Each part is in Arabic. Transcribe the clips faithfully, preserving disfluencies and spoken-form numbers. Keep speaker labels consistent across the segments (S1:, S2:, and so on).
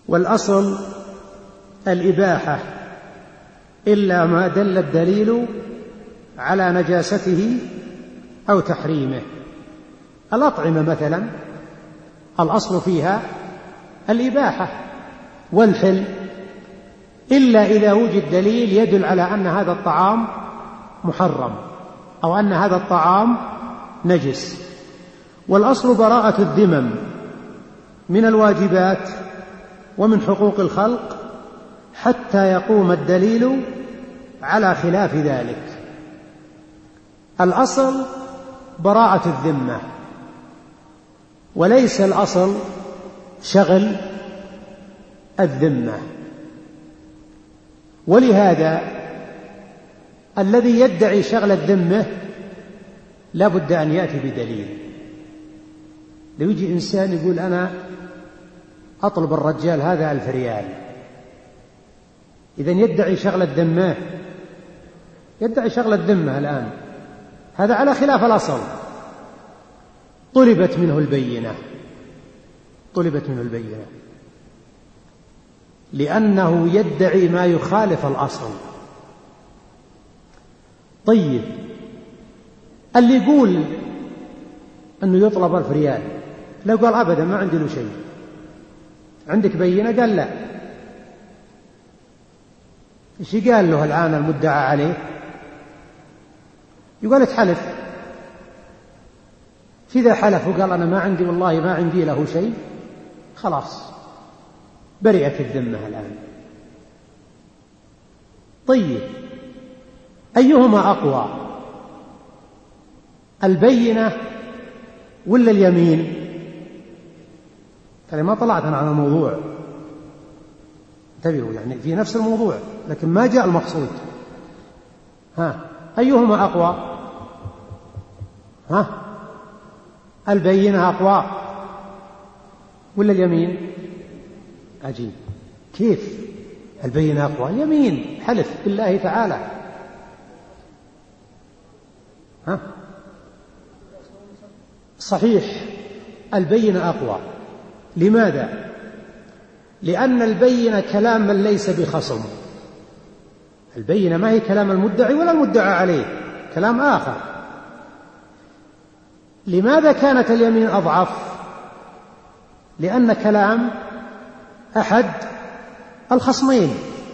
S1: والأصل الإباحة إلا ما دل الدليل على نجاسته أو تحريمه. الأطعمة مثلا الأصل فيها الإباحة والحل، إلا إذا وجد دليل يدل على أن هذا الطعام محرم أو أن هذا الطعام نجس. والأصل براءة الذمم من الواجبات ومن حقوق الخلق حتى يقوم الدليل على خلاف ذلك. الأصل براءة الذمة، وليس الأصل شغل الذمة. ولهذا الذي يدعي شغل الذمة لا بد أن يأتي بدليل. لو يجي إنسان يقول أنا أطلب الرجال هذا ألف ريال، إذن يدعي شغل الذمة، يدعي شغل الذمة الآن، هذا على خلاف الأصل. طلبت منه البينة، طلبت منه البينة لأنه يدعي ما يخالف الأصل. طيب اللي يقول أنه يطلب ألف ريال لو قال أبدا ما عندي له شيء، عندك بينة؟ قال لا. إيش قال له الآن المدعى عليه؟ يقول اتحلف. إذا حلف وقال أنا ما عندي والله ما عندي له شيء، خلاص برئت الذمة الآن. طيب أيهما أقوى، البينة ولا اليمين؟ ترى ما طلعت أنا على الموضوع، انتبهوا، يعني في نفس الموضوع لكن ما جاء المقصود. ها أيهما أقوى؟ ها البينة أقوى ولا اليمين؟ عجيب، كيف البينة أقوى؟ اليمين، حلف بالله تعالى. ها صحيح البينة أقوى. لماذا؟ لأن البينة كلام من ليس بخصم. البينة ما هي كلام المدعي ولا المدعى عليه، كلام آخر. لماذا كانت اليمين أضعف؟ لأن كلام أحد الخصمين.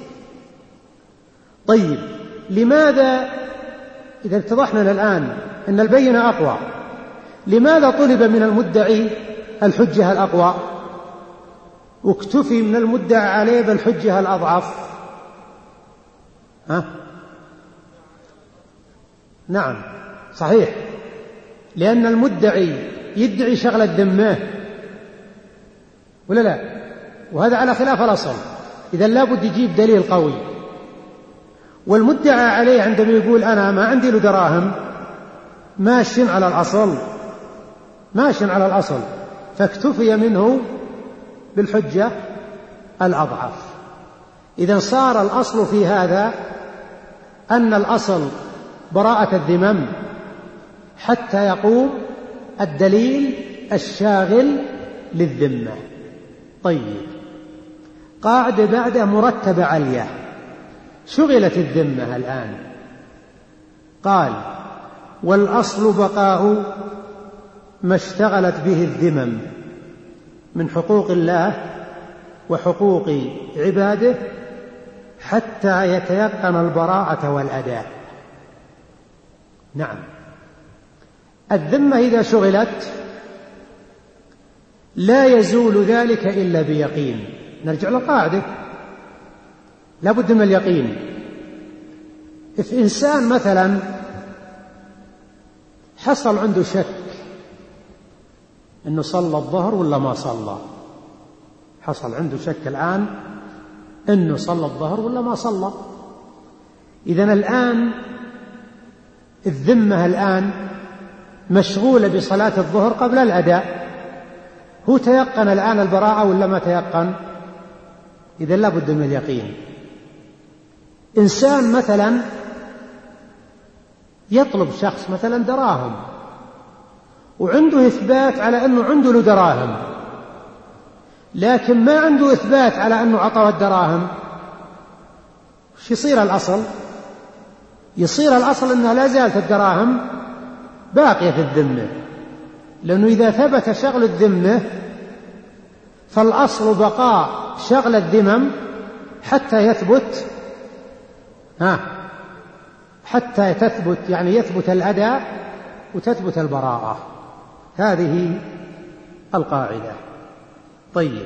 S1: طيب لماذا إذا اتضحنا الآن أن البينة أقوى، لماذا طلب من المدعي الحجة الأقوى واكتفي من المدعى عليه بالحجة الأضعف؟ ها؟ نعم صحيح، لأن المدعي يدعي شغل الذمة ولا لا؟ وهذا على خلاف الأصل، إذا لابد يجيب دليل قوي. والمدعى عليه عندما يقول أنا ما عندي له دراهم ماشٍ على الأصل، ماشٍ على الأصل، فاكتفي منه بالحجة الأضعف. إذا صار الأصل في هذا أن الأصل براءة الذمم حتى يقوم الدليل الشاغل للذمة. طيب قاعدة بعد مرتبة عليا، شغلت الذمة الآن. قال والأصل بقاء ما اشتغلت به الذمم من حقوق الله وحقوق عباده حتى يتيقن البراءة والأداء. نعم الذمة إذا شغلت لا يزول ذلك إلا بيقين. نرجع للقاعدة، لا بد من اليقين. إذا إنسان مثلا حصل عنده شك أنه صلى الظهر ولا ما صلى، حصل عنده شك الآن أنه صلى الظهر ولا ما صلى، إذن الآن الذمة الآن مشغولة بصلاة الظهر قبل الأداء. هو تيقن الآن البراءة ولا ما تيقن؟ إذن لا بد من اليقين. إنسان مثلا يطلب شخص مثلا دراهم وعنده إثبات على أنه عنده له دراهم، لكن ما عنده إثبات على أنه عطى الدراهم، وش يصير الأصل؟ يصير الأصل أنها لا زالت الدراهم باقية في الذمة، لأنه إذا ثبت شغل الذمة فالأصل بقاء شغل الذمم حتى يثبت ها حتى تثبت يعني يثبت الأداء وتثبت البراءة. هذه القاعدة. طيب،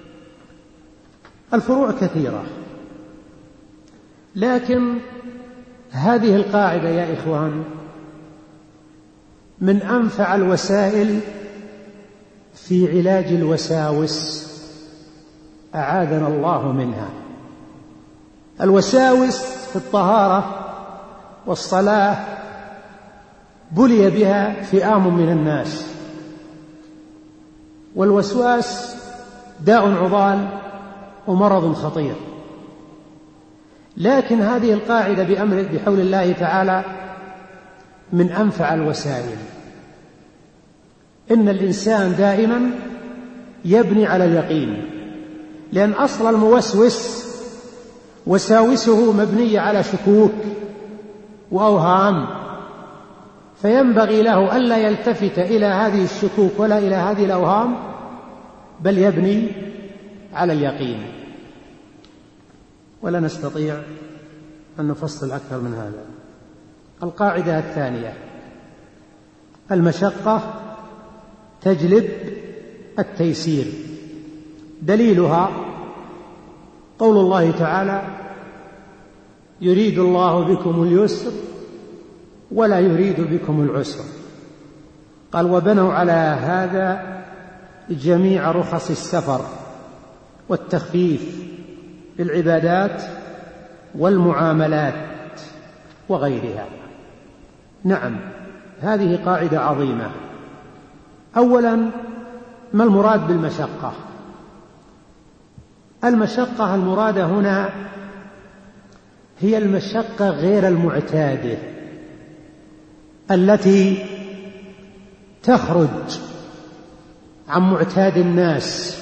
S1: الفروع كثيرة، لكن هذه القاعدة يا إخوان من أنفع الوسائل في علاج الوساوس، أعاذنا الله منها. الوساوس في الطهارة والصلاة بلي بها فئام من الناس، والوسواس داء عضال ومرض خطير، لكن هذه القاعدة بأمر بحول الله تعالى من أنفع الوسائل. إن الإنسان دائما يبني على اليقين، لأن أصل الموسوس وساوسه مبنية على شكوك وأوهام، فينبغي له ألا يلتفت إلى هذه الشكوك ولا إلى هذه الأوهام، بل يبني على اليقين. ولا نستطيع أن نفصل أكثر من هذا. القاعدة الثانية: المشقة تجلب التيسير. دليلها قول الله تعالى: يريد الله بكم اليسر ولا يريد بكم العسر. قال: وبنوا على هذا جميع رخص السفر والتخفيف بالعبادات والمعاملات وغيرها. نعم، هذه قاعدة عظيمة. أولا، ما المراد بالمشقة؟ المشقة المرادة هنا هي المشقة غير المعتادة التي تخرج عن معتاد الناس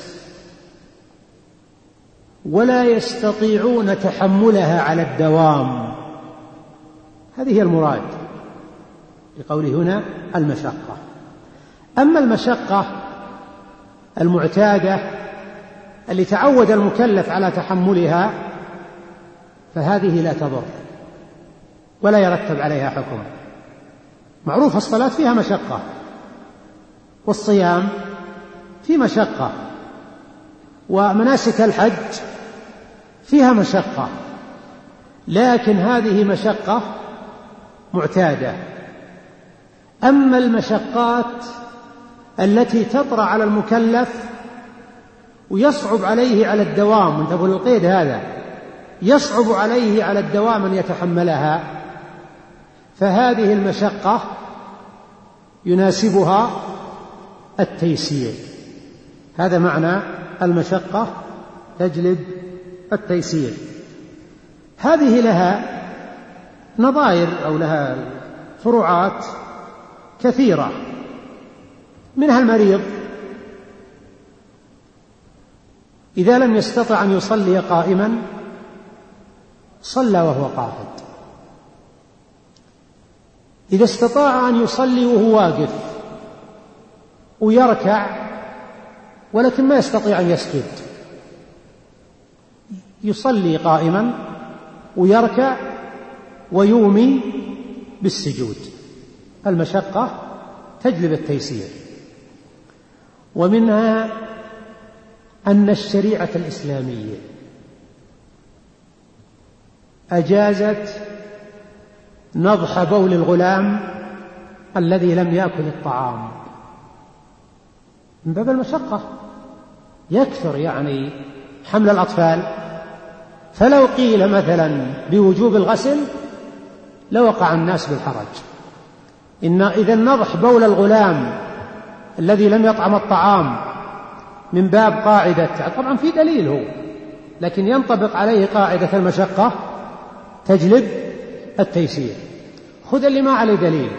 S1: ولا يستطيعون تحملها على الدوام. هذه هي المراد بقوله هنا المشقة. أما المشقة المعتادة اللي تعود المكلف على تحملها فهذه لا تضر ولا يرتب عليها حكم. معروف الصلاة فيها مشقة، والصيام في مشقة، ومناسك الحج فيها مشقة، لكن هذه مشقة معتادة. أما المشقات التي تطرأ على المكلف ويصعب عليه على الدوام، انتبهوا للقيد هذا، يصعب عليه على الدوام أن يتحملها، فهذه المشقة يناسبها التيسير. هذا معنى المشقة تجلب التيسير. هذه لها نظائر أو لها فروعات كثيرة، منها المريض إذا لم يستطع أن يصلي قائما صلى وهو قاعد، إذا استطاع أن يصلي وهو واقف ويركع ولكن ما يستطيع أن يسجد يصلي قائما ويركع ويومي بالسجود. المشقة تجلب التيسير. ومنها أن الشريعة الإسلامية أجازت نضح بول الغلام الذي لم يأكل الطعام من باب المشقة، يكثر يعني حمل الأطفال، فلو قيل مثلا بوجوب الغسل لوقع الناس بالحرج. إن إذا نضح بول الغلام الذي لم يطعم الطعام من باب قاعدة، طبعا في دليل هو، لكن ينطبق عليه قاعدة المشقة تجلب التيسير. خذ اللي ما عليه دليل،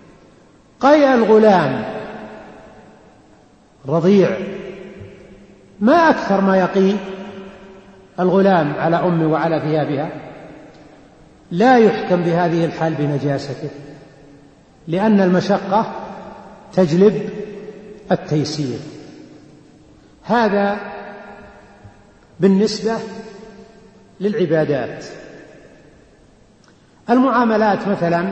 S1: قيء الغلام رضيع ما أكثر ما يقي الغلام على أمه وعلى ثيابها، لا يحكم بهذه الحال بنجاسته، لأن المشقة تجلب التيسير. هذا بالنسبة للعبادات. المعاملات مثلا،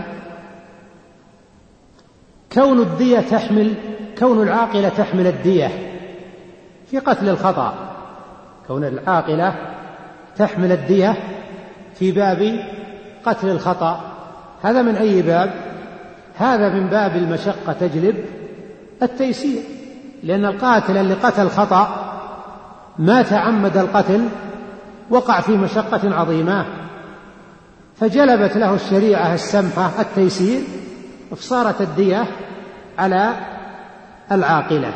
S1: كون الدية تحمل كون العاقلة تحمل الدية في قتل الخطأ، كون العاقلة تحمل الدية في باب قتل الخطأ، هذا من أي باب؟ هذا من باب المشقة تجلب التيسير، لأن القاتل اللي قتل خطأ ما تعمد القتل وقع في مشقة عظيمة، فجلبت له الشريعة السمحة التيسير، فصارت الدية على العاقلة.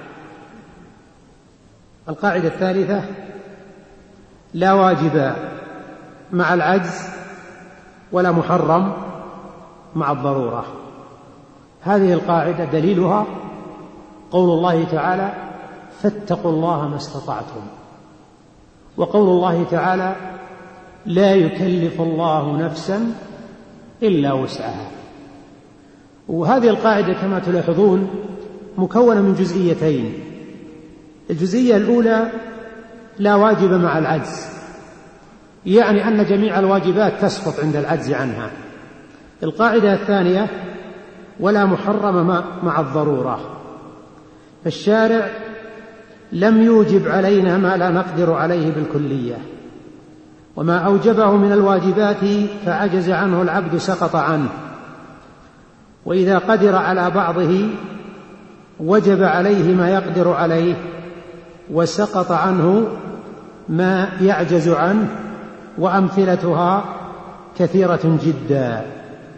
S1: القاعدة الثالثة: لا واجب مع العجز ولا محرم مع الضرورة. هذه القاعدة دليلها قول الله تعالى: فاتقوا الله ما استطعتم، وقول الله تعالى: لا يكلف الله نفسا إلا وسعها. وهذه القاعدة كما تلاحظون مكونة من جزئيتين. الجزئية الأولى: لا واجب مع العجز، يعني أن جميع الواجبات تسقط عند العجز عنها. القاعدة الثانية: ولا محرم مع الضرورة. الشارع لم يوجب علينا ما لا نقدر عليه بالكلية، وما أوجبه من الواجبات فعجز عنه العبد سقط عنه، وإذا قدر على بعضه وجب عليه ما يقدر عليه، وسقط عنه ما يعجز عنه، وأمثلتها كثيرة جدا.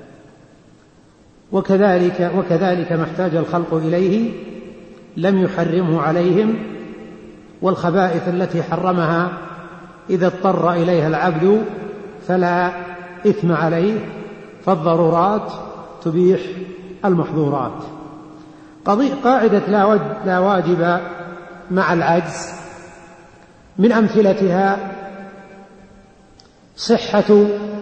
S1: وكذلك, وكذلك ما احتاج الخلق إليه لم يحرمه عليهم، والخبائث التي حرمها إذا اضطر إليها العبد فلا إثم عليه، فالضرورات تبيح المحظورات. قاعدة لا واجب مع العجز من أمثلتها صحة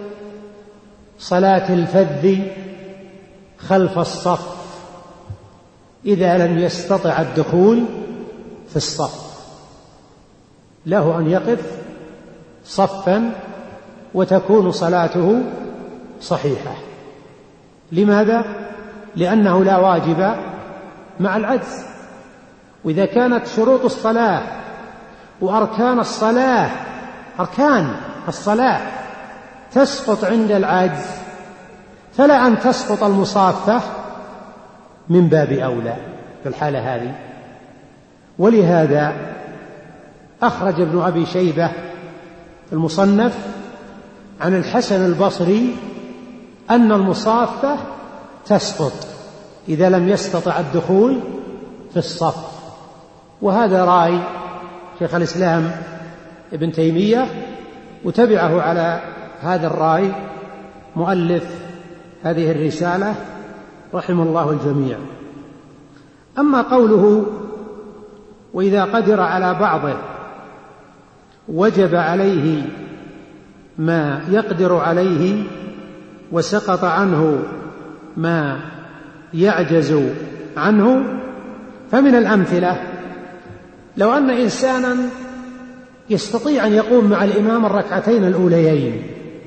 S1: صلاة الفذ خلف الصف إذا لم يستطع الدخول في الصف، له أن يقف صفا وتكون صلاته صحيحة. لماذا؟ لأنه لا واجب مع العجز. وإذا كانت شروط الصلاة وأركان الصلاة أركان الصلاة تسقط عند العجز، فلا أن تسقط المصافة من باب أولى في الحالة هذه. ولهذا أخرج ابن أبي شيبة المصنف عن الحسن البصري أن المصافة تسقط إذا لم يستطع الدخول في الصف، وهذا رأي شيخ الإسلام ابن تيمية، وتبعه على هذا الرأي مؤلف هذه الرسالة رحم الله الجميع. أما قوله: وإذا قدر على بعضه وجب عليه ما يقدر عليه، وسقط عنه ما يعجز عنه، فمن الأمثلة لو أن إنسانا يستطيع أن يقوم مع الإمام الركعتين الأوليين،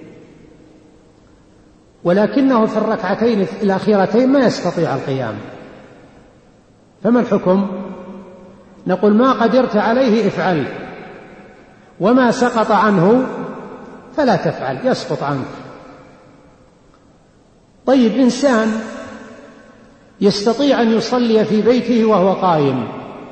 S1: ولكنه في الركعتين الأخيرتين ما يستطيع القيام، فما الحكم؟ نقول: ما قدرت عليه افعل، وما سقط عنه فلا تفعل، يسقط عنك. طيب، إنسان يستطيع أن يصلي في بيته وهو قائم،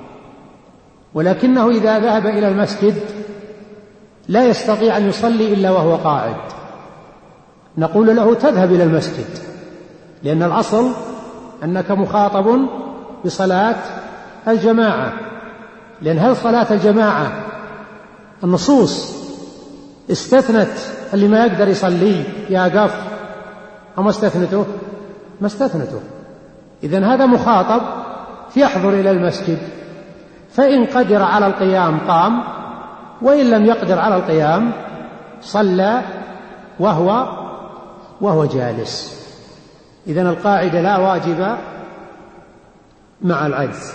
S1: ولكنه إذا ذهب إلى المسجد لا يستطيع أن يصلي إلا وهو قاعد، نقول له: تذهب إلى المسجد، لأن الأصل أنك مخاطب بصلاة الجماعة. لأن هل صلاة الجماعة النصوص استثنت اللي ما يقدر يصلي يقف، أو استثنته؟ ما استثنته. إذن هذا مخاطب يحضر إلى المسجد، فإن قدر على القيام قام، وإن لم يقدر على القيام صلى وهو وهو جالس. إذن القاعدة لا واجب مع العجز.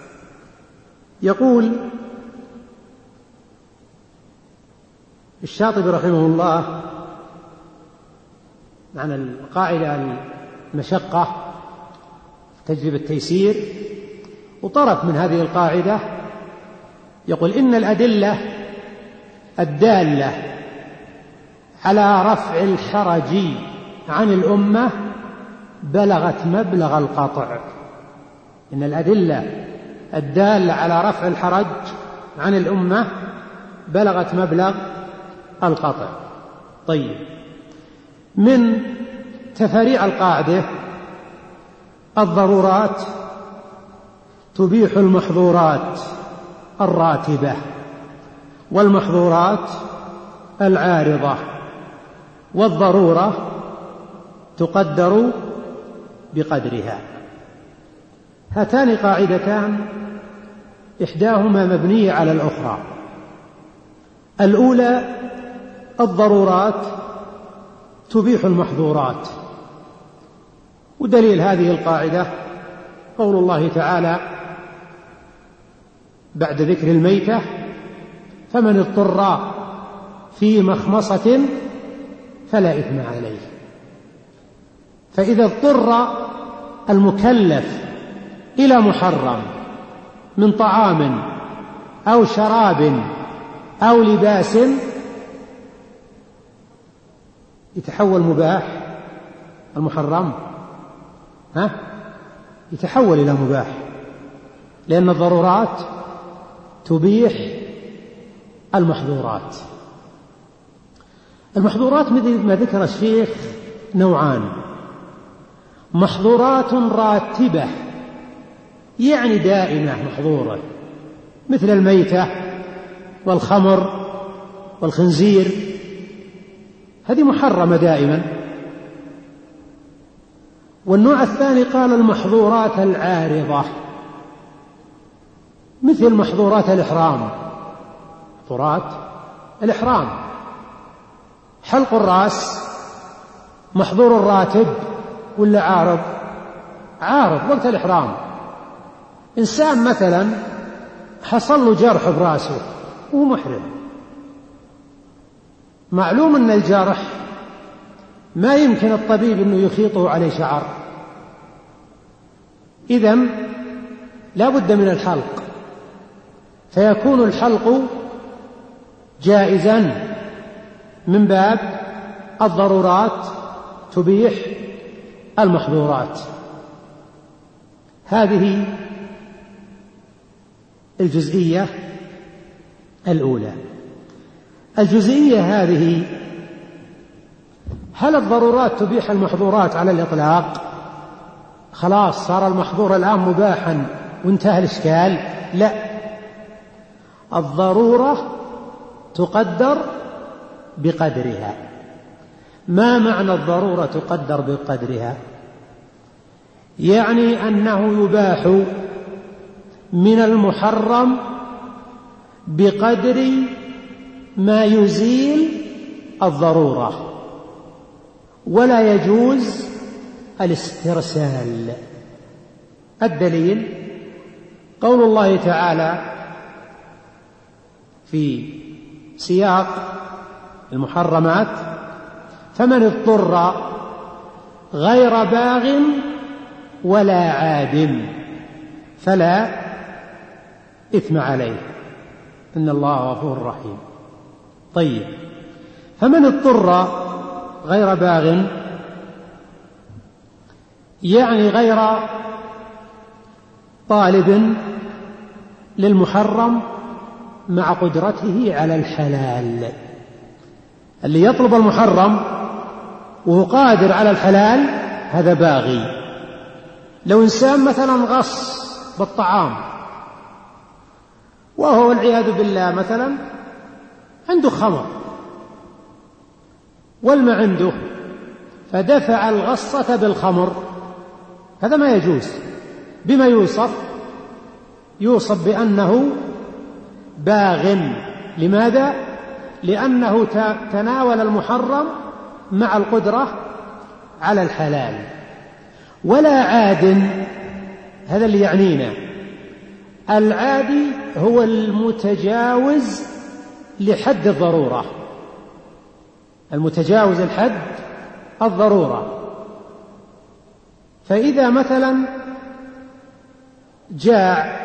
S1: يقول الشاطبي رحمه الله معنى القاعدة المشقة تجلب التيسير، وطرف من هذه القاعدة يقول إن الأدلة الدالة على رفع الحرج عن الأمة بلغت مبلغ القطع. إن الأدلة الدالة على رفع الحرج عن الأمة بلغت مبلغ القطع. طيب، من تفريع القاعدة الضرورات تبيح المحظورات الراتبة والمحظورات العارضة، والضرورة تقدر بقدرها. هاتان قاعدتان إحداهما مبنية على الأخرى. الأولى الضرورات تبيح المحظورات، ودليل هذه القاعدة قول الله تعالى بعد ذكر الميتة: فمن اضطر في مخمصة فلا إثم عليه. فإذا اضطر المكلف إلى محرم من طعام أو شراب أو لباس يتحول مباح، المحرم ها يتحول إلى مباح، لأن الضرورات تبيح المحظورات. المحظورات مثل ما ذكر الشيخ نوعان: محظورات راتبة يعني دائمة محظورة، مثل الميتة والخمر والخنزير، هذه محرمة دائما. والنوع الثاني قال المحظورات العارضة، مثل محظورات الإحرام. محظورات الإحرام حلق الرأس محظور الراتب ولا عارض؟ عارض وقت الإحرام. إنسان مثلا حصل له جرح برأسه وهو محرم، معلوم أن الجرح ما يمكن الطبيب أنه يخيطه عليه شعر، إذن لا بد من الحلق، فيكون الحلق جائزا من باب الضرورات تبيح المحظورات. هذه الجزئية الأولى. الجزئية هذه: هل الضرورات تبيح المحظورات على الإطلاق؟ خلاص صار المحظور الآن مباحا وانتهى الإشكال؟ لا، الضرورة تقدر بقدرها. ما معنى الضرورة تقدر بقدرها؟ يعني أنه يباح من المحرم بقدر ما يزيل الضرورة، ولا يجوز الاسترسال. الدليل قول الله تعالى في سياق المحرمات: فمن اضطر غير باغ ولا عاد فلا إثم عليه إن الله غفور رحيم. طيب، فمن اضطر غير باغ يعني غير طالب للمحرم مع قدرته على الحلال. اللي يطلب المحرم وهو قادر على الحلال هذا باغي. لو إنسان مثلا غص بالطعام وهو والعياذ بالله مثلا عنده خمر والماء عنده، فدفع الغصة بالخمر، هذا ما يجوز. بما يوصف؟ يوصف بأنه باغ. لماذا؟ لأنه تناول المحرم مع القدرة على الحلال. ولا عاد، هذا اللي يعنينا. العادي هو المتجاوز لحد الضرورة، المتجاوز الحد الضرورة. فإذا مثلا جاع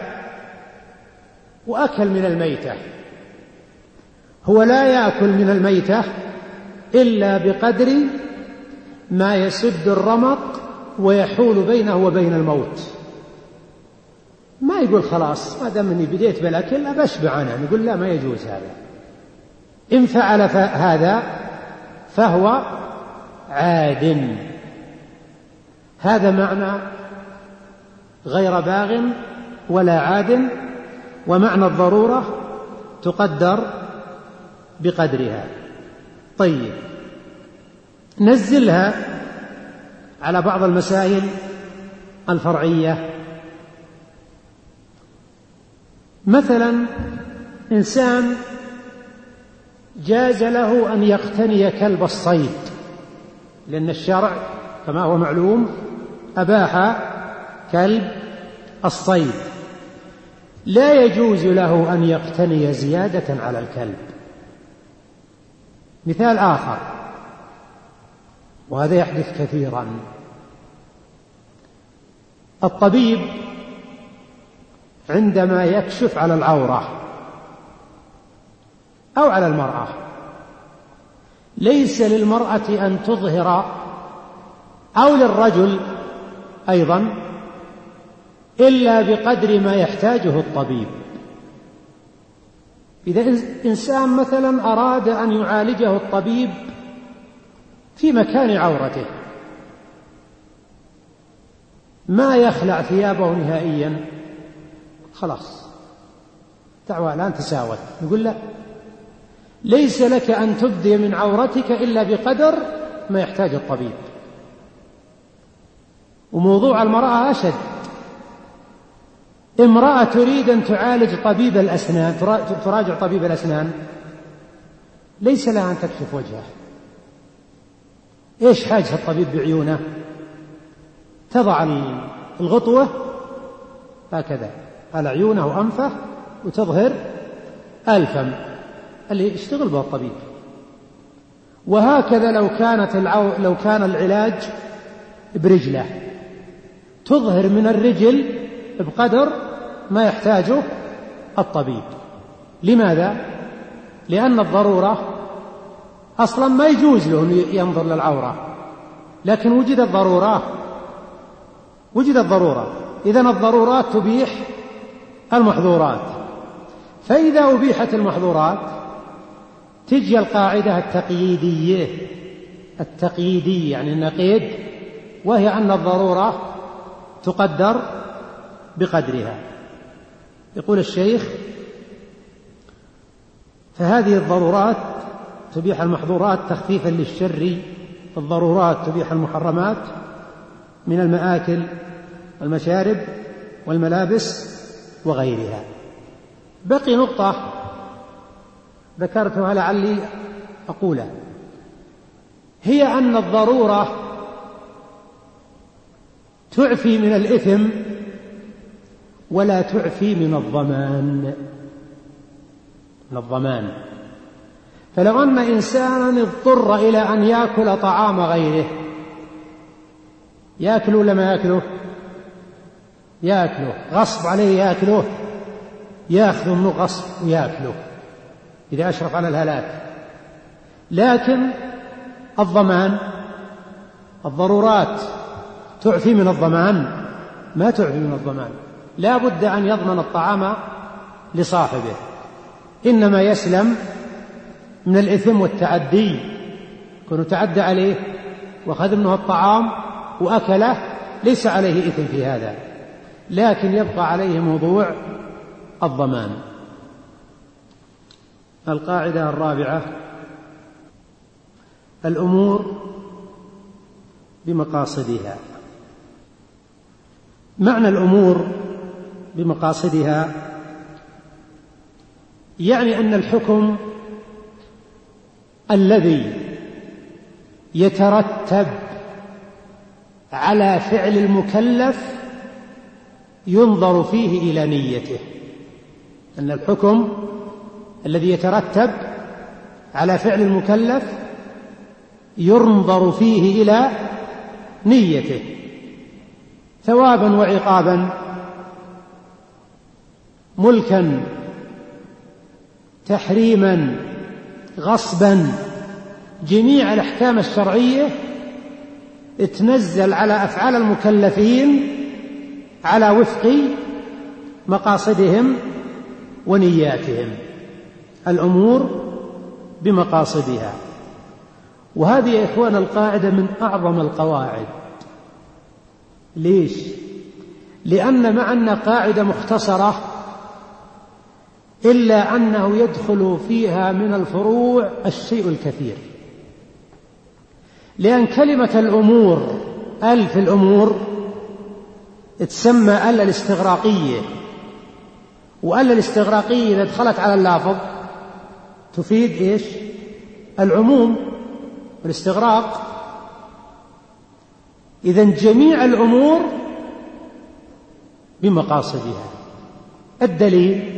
S1: وأكل من الميتة، هو لا يأكل من الميتة إلا بقدر ما يسد الرمق ويحول بينه وبين الموت. ما يقول خلاص ما دام اني بديت بالاكل ابشبع انا، نقول لا، ما يجوز هذا. ان فعل هذا فهو عاد. هذا معنى غير باغ ولا عاد. ومعنى الضرورة تقدر بقدرها. طيب، نزلها على بعض المسائل الفرعية. مثلا إنسان جاز له أن يقتني كلب الصيد، لأن الشرع كما هو معلوم أباح كلب الصيد. لا يجوز له أن يقتني زيادة على الكلب. مثال آخر، وهذا يحدث كثيرا: الطبيب عندما يكشف على العورة أو على المرأة، ليس للمرأة أن تظهر، أو للرجل أيضا، إلا بقدر ما يحتاجه الطبيب. إذا إنسان مثلا أراد أن يعالجه الطبيب في مكان عورته، ما يخلع ثيابه نهائيا، خلاص دعوة الآن تساوت. نقول لا، ليس لك أن تبدي من عورتك إلا بقدر ما يحتاج الطبيب. وموضوع المرأة أشد. امرأة تريد أن تعالج طبيب الأسنان، تراجع طبيب الأسنان، ليس لها أن تكشف وجهه. إيش حاجة الطبيب بعيونه؟ تضع الغطوة هكذا على عيونه وأنفه وتظهر الفم اللي يشتغل به الطبيب. وهكذا لو كانت العو... لو كان العلاج برجله، تظهر من الرجل بقدر ما يحتاجه الطبيب. لماذا؟ لأن الضرورة أصلا ما يجوز له أن ينظر للعورة، لكن وجدت ضرورة وجدت ضرورة إذن الضرورات تبيح المحظورات. فإذا أبيحت المحظورات تجي القاعدة التقييدية التقييدية يعني النقيض، وهي أن الضرورة تقدر بقدرها. يقول الشيخ: فهذه الضرورات تبيح المحظورات تخفيفا للشر، الضرورات تبيح المحرمات من المآكل والمشارب والملابس وغيرها. بقي نقطة ذكرتها لعلي أقولها، هي أن الضرورة تعفي من الإثم ولا تعفي من الضمان من الضمان. فلو أن إنسانا اضطر إلى أن يأكل طعام غيره، يأكل ولا ما يأكله؟ يأكله، غصب عليه يأكله، يأخذ منه غصب ويأكله إذا أشرف على الهلاك. لكن الضمان، الضرورات تعفي من الضمان؟ ما تعفي من الضمان. لا بد أن يضمن الطعام لصاحبه، إنما يسلم من الإثم والتعدي، كونه تعدى عليه وأخذ منه الطعام وأكله، ليس عليه إثم في هذا، لكن يبقى عليه موضوع الضمان. القاعدة الرابعة: الأمور بمقاصدها. معنى الأمور بمقاصدها يعني أن الحكم الذي يترتب على فعل المكلف ينظر فيه إلى نيته، أن الحكم الذي يترتب على فعل المكلف ينظر فيه إلى نيته، ثوابا وعقابا، ملكا، تحريما، غصبا، جميع الأحكام الشرعية تنزل على أفعال المكلفين على وفق مقاصدهم ونياتهم، الأمور بمقاصدها. وهذه يا إخوان القاعدة من أعظم القواعد. ليش؟ لأن مع أن قاعدة مختصرة إلا أنه يدخل فيها من الفروع الشيء الكثير، لأن كلمة الأمور ال في الأمور تسمى ال الاستغراقية، وال الاستغراقية إذا دخلت على اللافظ تفيد إيش؟ العموم والاستغراق. إذن جميع الأمور بمقاصدها. الدليل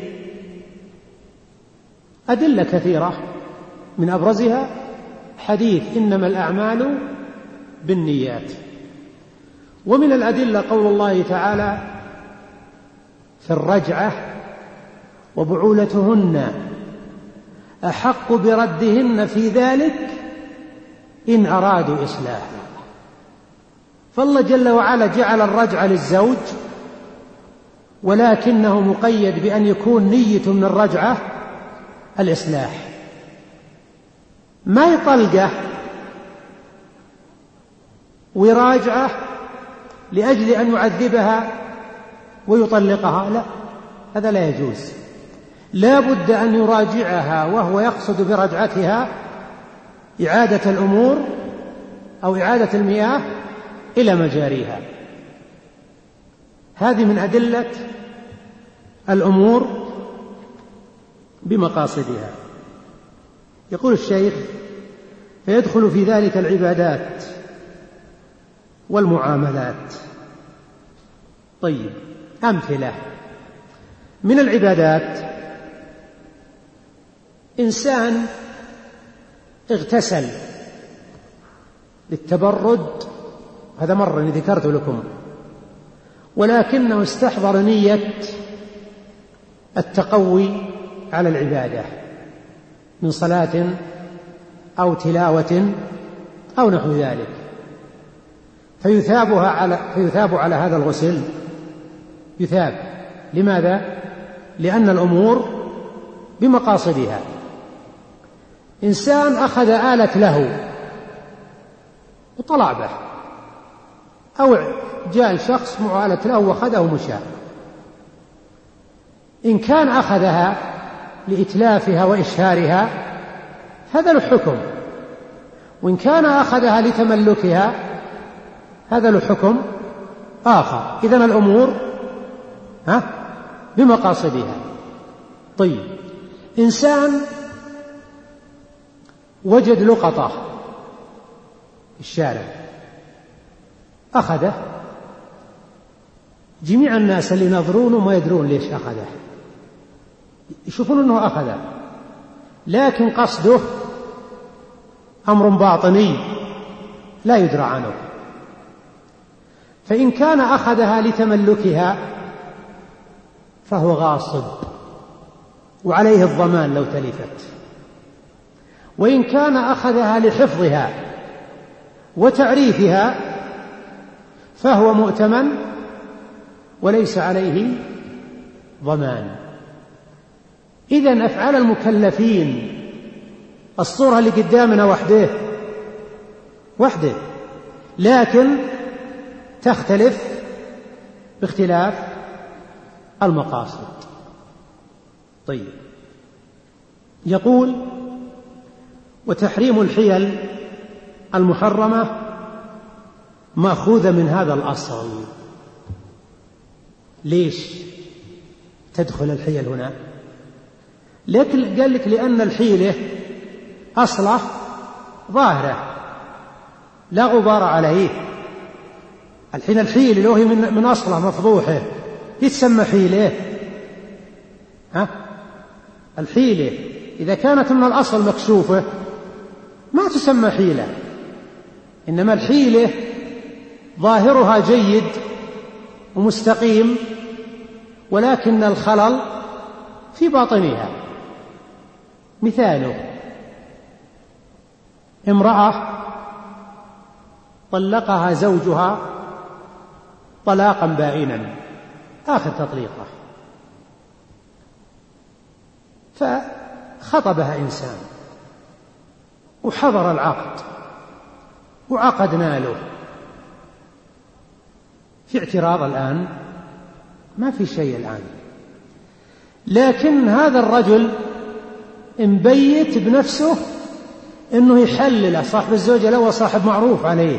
S1: أدلة كثيرة، من أبرزها حديث إنما الأعمال بالنيات. ومن الأدلة قول الله تعالى في الرجعة وبعولتهن أحق بردهن في ذلك إن أرادوا إصلاحا. فالله جل وعلا جعل الرجعة للزوج، ولكنه مقيد بأن يكون نية من الرجعة الإصلاح، ما يطلقه ويراجعه لأجل أن يعذبها ويطلقها، لا، هذا لا يجوز. لا بد أن يراجعها وهو يقصد برجعتها إعادة الأمور أو إعادة المياه إلى مجاريها. هذه من أدلة الأمور بمقاصدها. يقول الشيخ: فيدخل في ذلك العبادات والمعاملات. طيب، أمثلة من العبادات: إنسان اغتسل للتبرد، هذا مرة ذكرت لكم، ولكنه استحضر نية التقوي على العبادة من صلاة أو تلاوة أو نحو ذلك، فيثابها على فيثاب على هذا الغسل، يثاب. لماذا؟ لأن الأمور بمقاصدها. إنسان أخذ آلة له وطلع به، أو جاء شخص معه آلة له وأخذه ومشى، إن كان أخذها لإتلافها وإشهارها هذا له حكم، وإن كان أخذها لتملكها هذا له حكم آخر. إذن الأمور ها بمقاصدها. طيب، إنسان وجد لقطة في الشارع أخذه، جميع الناس اللي ينظرونه ما يدرون ليش أخذه، يشوفون أنه أخذه، لكن قصده أمر باطني لا يدرى عنه. فإن كان أخذها لتملكها فهو غاصب وعليه الضمان لو تلفت، وإن كان أخذها لحفظها وتعريفها فهو مؤتمن وليس عليه ضمان. إذن أفعال المكلفين، الصورة اللي قدامنا وحده وحده لكن تختلف باختلاف المقاصد. طيب، يقول: وتحريم الحيل المحرمة مأخوذة من هذا الأصل. ليش؟ تدخل الحيل هنا؟ لكن قال لك لأن الحيلة أصله ظاهرة لا غبار عليه. الحين الحيلة لو هي من, من أصله مفضوحة يتسمى حيلة؟ ها؟ الحيلة إذا كانت من الأصل مكشوفة ما تسمى حيلة، إنما الحيلة ظاهرها جيد ومستقيم ولكن الخلل في باطنها. مثاله امرأة طلقها زوجها طلاقا بائنا آخر تطليقه، فخطبها إنسان وحضر العقد وعقدنا له، في اعتراض الآن؟ ما في شيء الآن، لكن هذا الرجل مبيت بنفسه أنه يحلل صاحب الزوجة لو صاحب معروف عليه،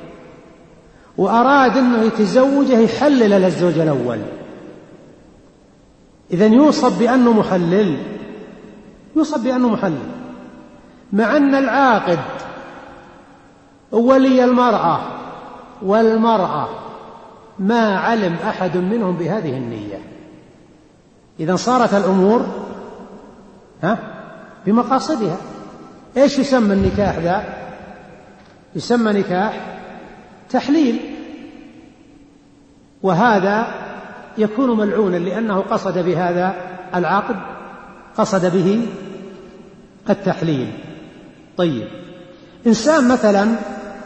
S1: وأراد أنه يتزوجه يحلل للزوج الأول، إذن يوصف بأنه محلل، يوصف بأنه محلل، مع أن العاقد ولي المرأة والمرأة ما علم أحد منهم بهذه النية. إذن صارت الأمور ها بمقاصدها. إيش يسمى النكاح ذا؟ يسمى نكاح تحليل، وهذا يكون ملعونا لأنه قصد بهذا العقد، قصد به التحليل. طيب، إنسان مثلا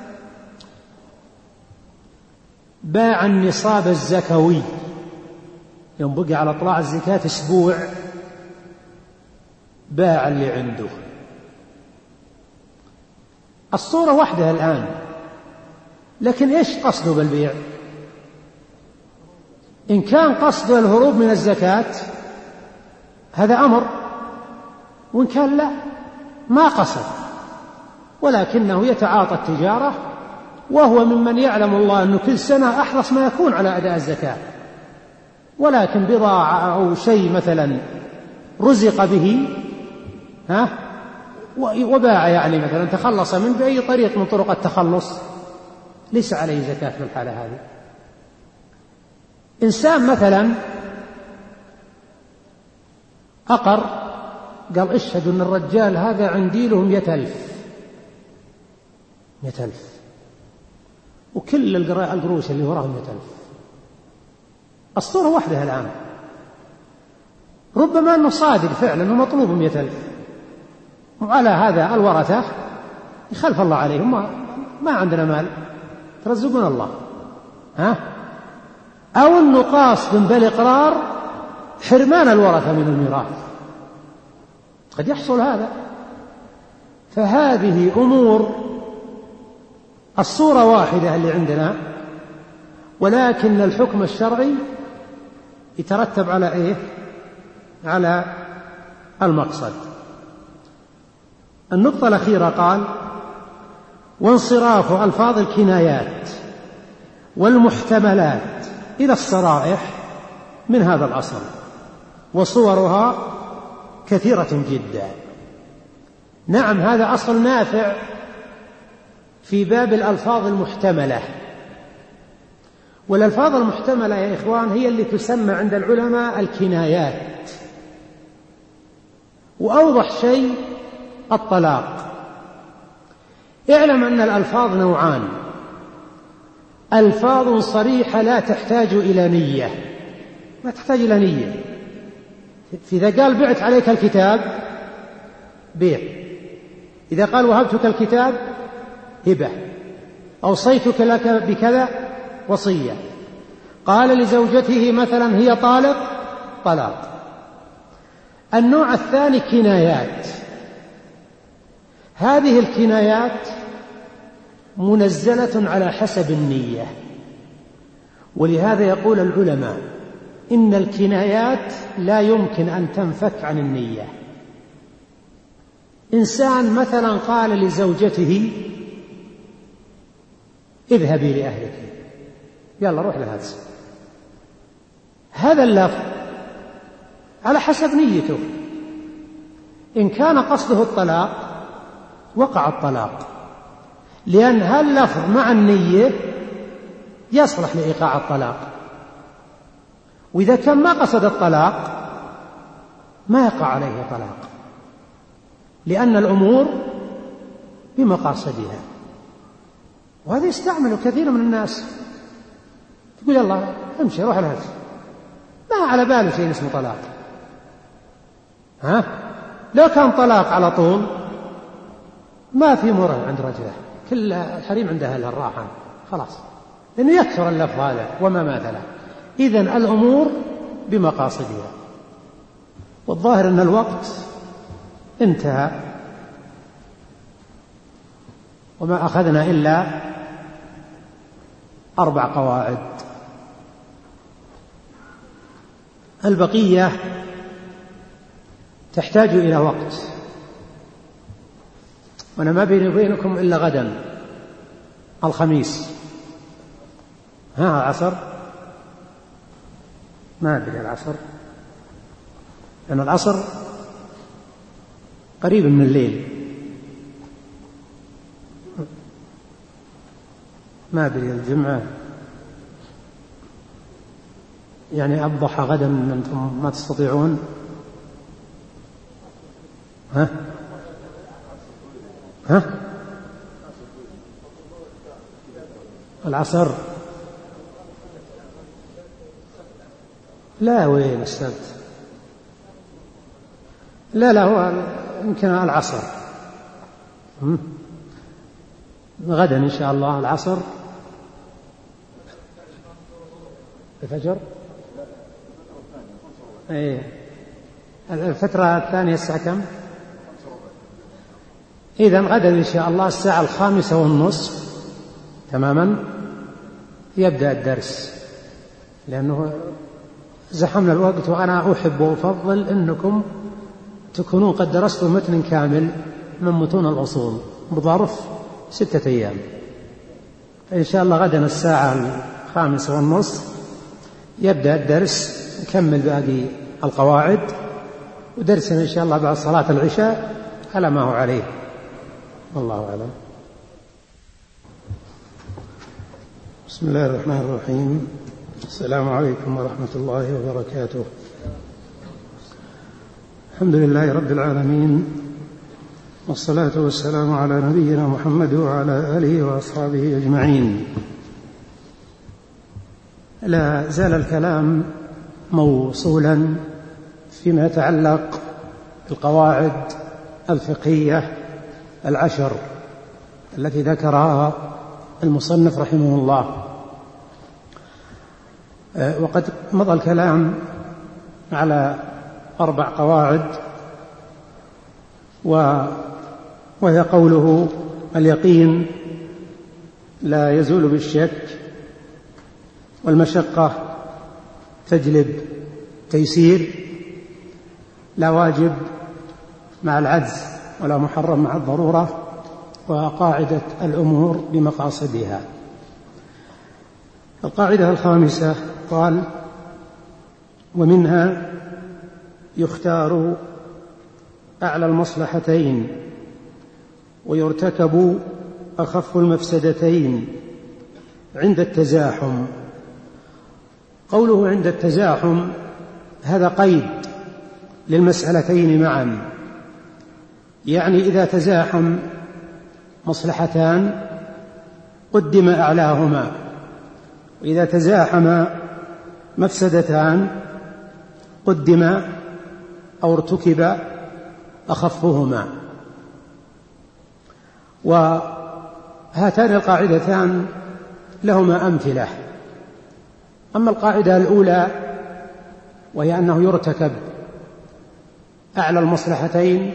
S1: باع النصاب الزكوي يوم بقي على طلوع الزكاة أسبوع، باع اللي عنده. الصورة واحدة الآن، لكن إيش قصده بالبيع؟ إن كان قصده الهروب من الزكاة هذا أمر، وإن كان لا ما قصد، ولكنه يتعاطى التجارة، وهو ممن يعلم الله أنه كل سنة أحرص ما يكون على أداء الزكاة، ولكن بضاعة أو شيء مثلا رزق به ها وباع، يعني مثلا تخلص من بأي طريق من طرق التخلص، ليس عليه زكاة في الحالة هذه. إنسان مثلا أقر، قال اشهدوا أن الرجال هذا عندي له مئة ألف مئة ألف، وكل القروش اللي وراه مئة ألف. الصورة واحدة الآن، ربما أنه صادق فعلا أنه مطلوب مئة ألف، وعلى هذا الورثة يخلف الله عليهم، ما, ما عندنا مال ترزقون الله، ها؟ أو أنه قاصد بالإقرار حرمان الورثة من الميراث، قد يحصل هذا. فهذه أمور الصورة واحدة اللي عندنا، ولكن الحكم الشرعي يترتب على إيه؟ على المقصد. النقطة الأخيرة قال: وانصراف ألفاظ الكنايات والمحتملات إلى الصرائح من هذا الأصل، وصورها كثيرة جدا. نعم، هذا أصل نافع في باب الألفاظ المحتملة، والألفاظ المحتملة يا إخوان هي اللي تسمى عند العلماء الكنايات. وأوضح شيء الطلاق. اعلم أن الألفاظ نوعان: ألفاظ صريحة لا تحتاج إلى نية، ما تحتاج إلى نية. إذا قال بعت عليك الكتاب بيع، إذا قال وهبتك الكتاب هبة، أوصيتك لك بكذا وصية، قال لزوجته مثلا هي طالق طلاق. النوع الثاني كنايات. هذه الكنايات منزلة على حسب النية، ولهذا يقول العلماء إن الكنايات لا يمكن أن تنفك عن النية. إنسان مثلا قال لزوجته اذهبي لأهلك، يلا روح لهذا. هذا اللفظ على حسب نيته. إن كان قصده الطلاق وقع الطلاق، لأن هاللفظ مع النية يصلح لإيقاع الطلاق. وإذا كان ما قصد الطلاق ما يقع عليه طلاق، لأن الأمور بمقاصدها. وهذا يستعمل كثير من الناس، تقول يلا امشي روح الهج، ما على باله شيء اسمه طلاق. ها؟ لو كان طلاق على طول ما في مرة عند رجله، كل الحريم عندها الراحة خلاص، لأنه يكثر اللفظ هذا وما ماثله. إذن الأمور بمقاصدها. والظاهر أن الوقت انتهى، وما أخذنا إلا أربع قواعد. البقية تحتاج إلى وقت، وأنا ما بيني وبينكم إلا غدا الخميس. ها عصر؟ ما أدري العصر، لأن العصر قريب من الليل، ما أدري الجمعة يعني أضحى غدا أنتم ما تستطيعون. ها ها العصر لا، وين السبت؟ لا لا هو يمكن العصر غدا إن شاء الله. العصر الفجر، ايه الفترة الثانية الساعة كم؟ إذن غدا إن شاء الله الساعة الخامسة والنصف تماما يبدأ الدرس، لأنه زحمنا الوقت، وأنا أحب وأفضل أنكم تكونون قد درستوا متن كامل من متون الأصول بظرف ستة أيام. إن شاء الله غدا الساعة الخامسة والنصف يبدأ الدرس، نكمل باقي القواعد، ودرسنا إن شاء الله بعد صلاة العشاء على ما هو عليه. والله أعلم. بسم الله الرحمن الرحيم. السلام عليكم ورحمة الله وبركاته. الحمد لله رب العالمين، والصلاة والسلام على نبينا محمد وعلى آله وأصحابه أجمعين. لا زال الكلام موصولا فيما يتعلق بالقواعد الفقهية العشر التي ذكرها المصنف رحمه الله. وقد مضى الكلام على أربع قواعد، وهي قوله: اليقين لا يزول بالشك، والمشقة تجلب تيسير، لا واجب مع العجز ولا محرم مع الضرورة، وقاعدة الأمور بمقاصدها. القاعدة الخامسة قال: ومنها يختار أعلى المصلحتين ويرتكب أخف المفسدتين عند التزاحم. قوله عند التزاحم هذا قيد للمسألتين معا، يعني إذا تزاحم مصلحتان قدم أعلاهما، وإذا تزاحم مفسدتان قدم أو ارتكب أخفهما. وهاتان القاعدتان لهما أمثلة. أما القاعدة الأولى وهي أنه يرتكب أعلى المصلحتين،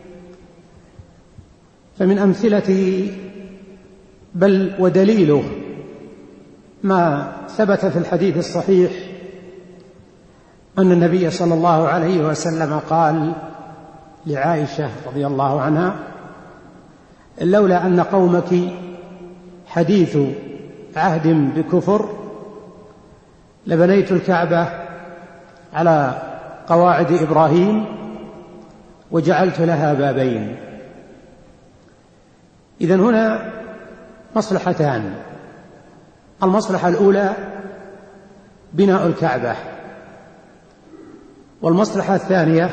S1: فمن أمثلته بل ودليله ما ثبت في الحديث الصحيح أن النبي صلى الله عليه وسلم قال لعائشة رضي الله عنها: لولا أن قومك حديث عهد بكفر لبنيت الكعبة على قواعد إبراهيم وجعلت لها بابين. إذن هنا مصلحتان: المصلحة الأولى بناء الكعبة، والمصلحة الثانية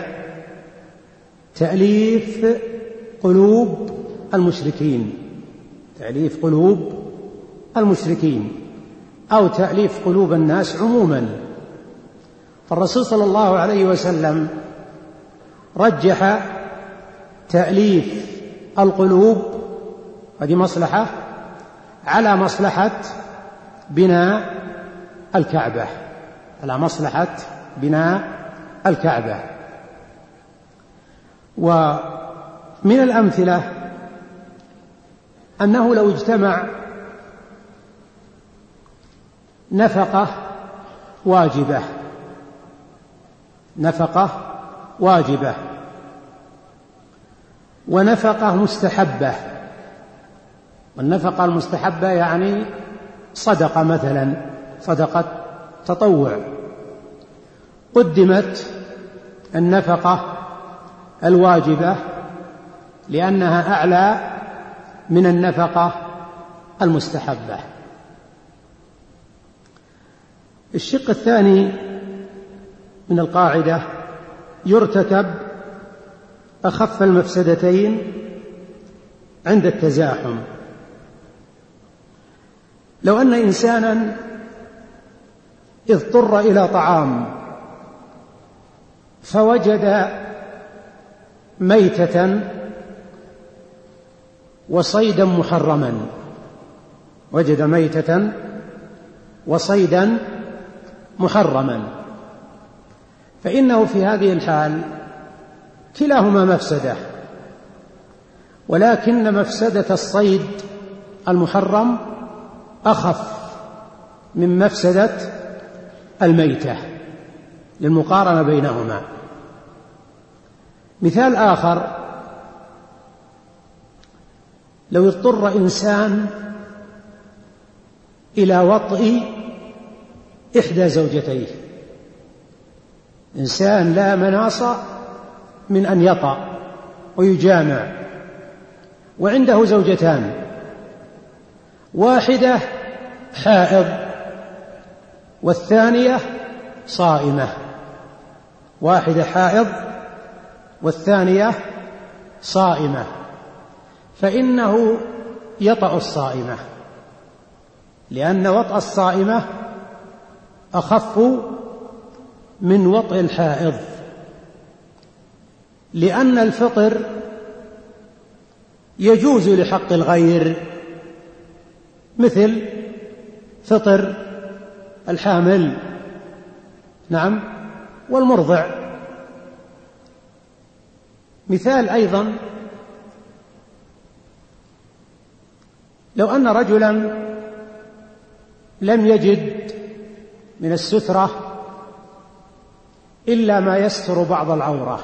S1: تأليف قلوب المشركين، تأليف قلوب المشركين أو تأليف قلوب الناس عموما. فالرسول صلى الله عليه وسلم رجح تأليف القلوب، هذه مصلحة، على مصلحة بناء الكعبة، على مصلحة بناء الكعبة. ومن الأمثلة أنه لو اجتمع نفقة واجبة نفقة واجبة ونفقة مستحبة، والنفقة المستحبة يعني صدقة مثلا، صدقة تطوع، قدمت النفقة الواجبة لأنها أعلى من النفقة المستحبة. الشق الثاني من القاعدة: يرتكب أخف المفسدتين عند التزاحم. لو أن إنسانا اضطر إلى طعام فوجد ميتة وصيدا محرما وجد ميتة وصيدا محرما فإنه في هذه الحال كلاهما مفسدة، ولكن مفسدة الصيد المحرم أخف من مفسدة الميتة للمقارنة بينهما. مثال آخر: لو اضطر إنسان إلى وطئ إحدى زوجتيه، إنسان لا مناص من أن يطأ ويجامع وعنده زوجتان، واحدة حائض والثانية صائمة، واحدة حائض والثانية صائمة، فإنه يطأ الصائمة، لأن وطأ الصائمة أخف من وطئ الحائض، لأن الفطر يجوز لحق الغير، مثل فطر الحامل نعم والمرضع. مثال أيضا: لو أن رجلا لم يجد من السترة إلا ما يستر بعض العورة،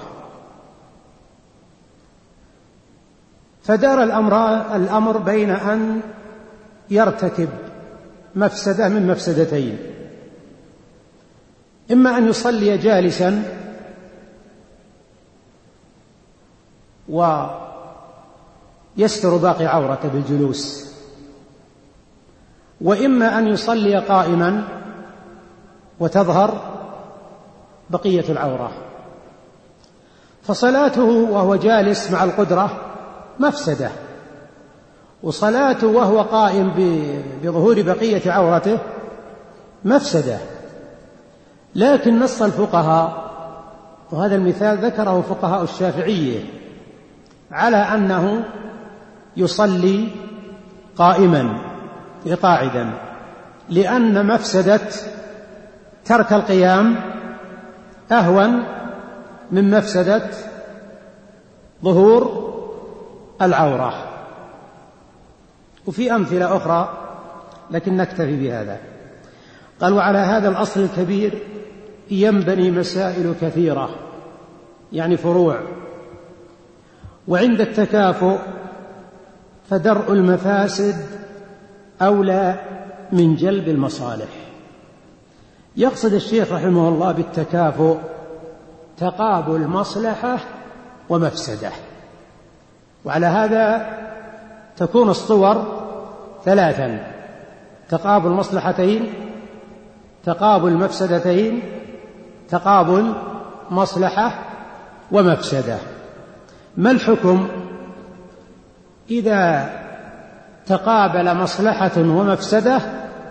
S1: فدار الأمر, الأمر بين أن يرتكب مفسدة من مفسدتين: إما أن يصلي جالسا ويستر باقي عورته بالجلوس، وإما أن يصلي قائما وتظهر بقية العورة. فصلاته وهو جالس مع القدرة مفسدة، وصلاته وهو قائم بظهور بقية عورته مفسدة. لكن نص الفقهاء، وهذا المثال ذكره فقهاء الشافعية، على أنه يصلي قائما قاعدا، لأن مفسدة ترك القيام أهون من مفسدة ظهور العورة. وفي أمثلة أخرى لكن نكتفي بهذا. قال: وعلى هذا الأصل الكبير ينبني مسائل كثيرة، يعني فروع. وعند التكافؤ فدرء المفاسد أولى من جلب المصالح. يقصد الشيخ رحمه الله بالتكافؤ تقابل مصلحة ومفسدة. وعلى هذا تكون الصور ثلاثا: تقابل مصلحتين، تقابل مفسدتين، تقابل مصلحة ومفسدة. ما الحكم إذا تقابل مصلحة ومفسدة؟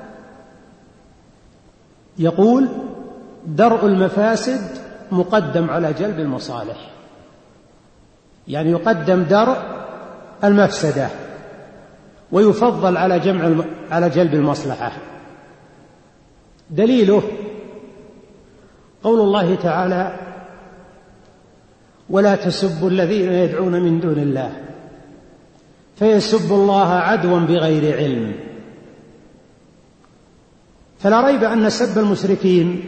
S1: يقول: درء المفاسد مقدم على جلب المصالح، يعني يقدم درء المفسدة ويفضل على جمع الم... على جلب المصلحة. دليله قول الله تعالى: ولا تسبوا الذين يدعون من دون الله فيسبوا الله عدوا بغير علم. فلا ريب أن سب المشركين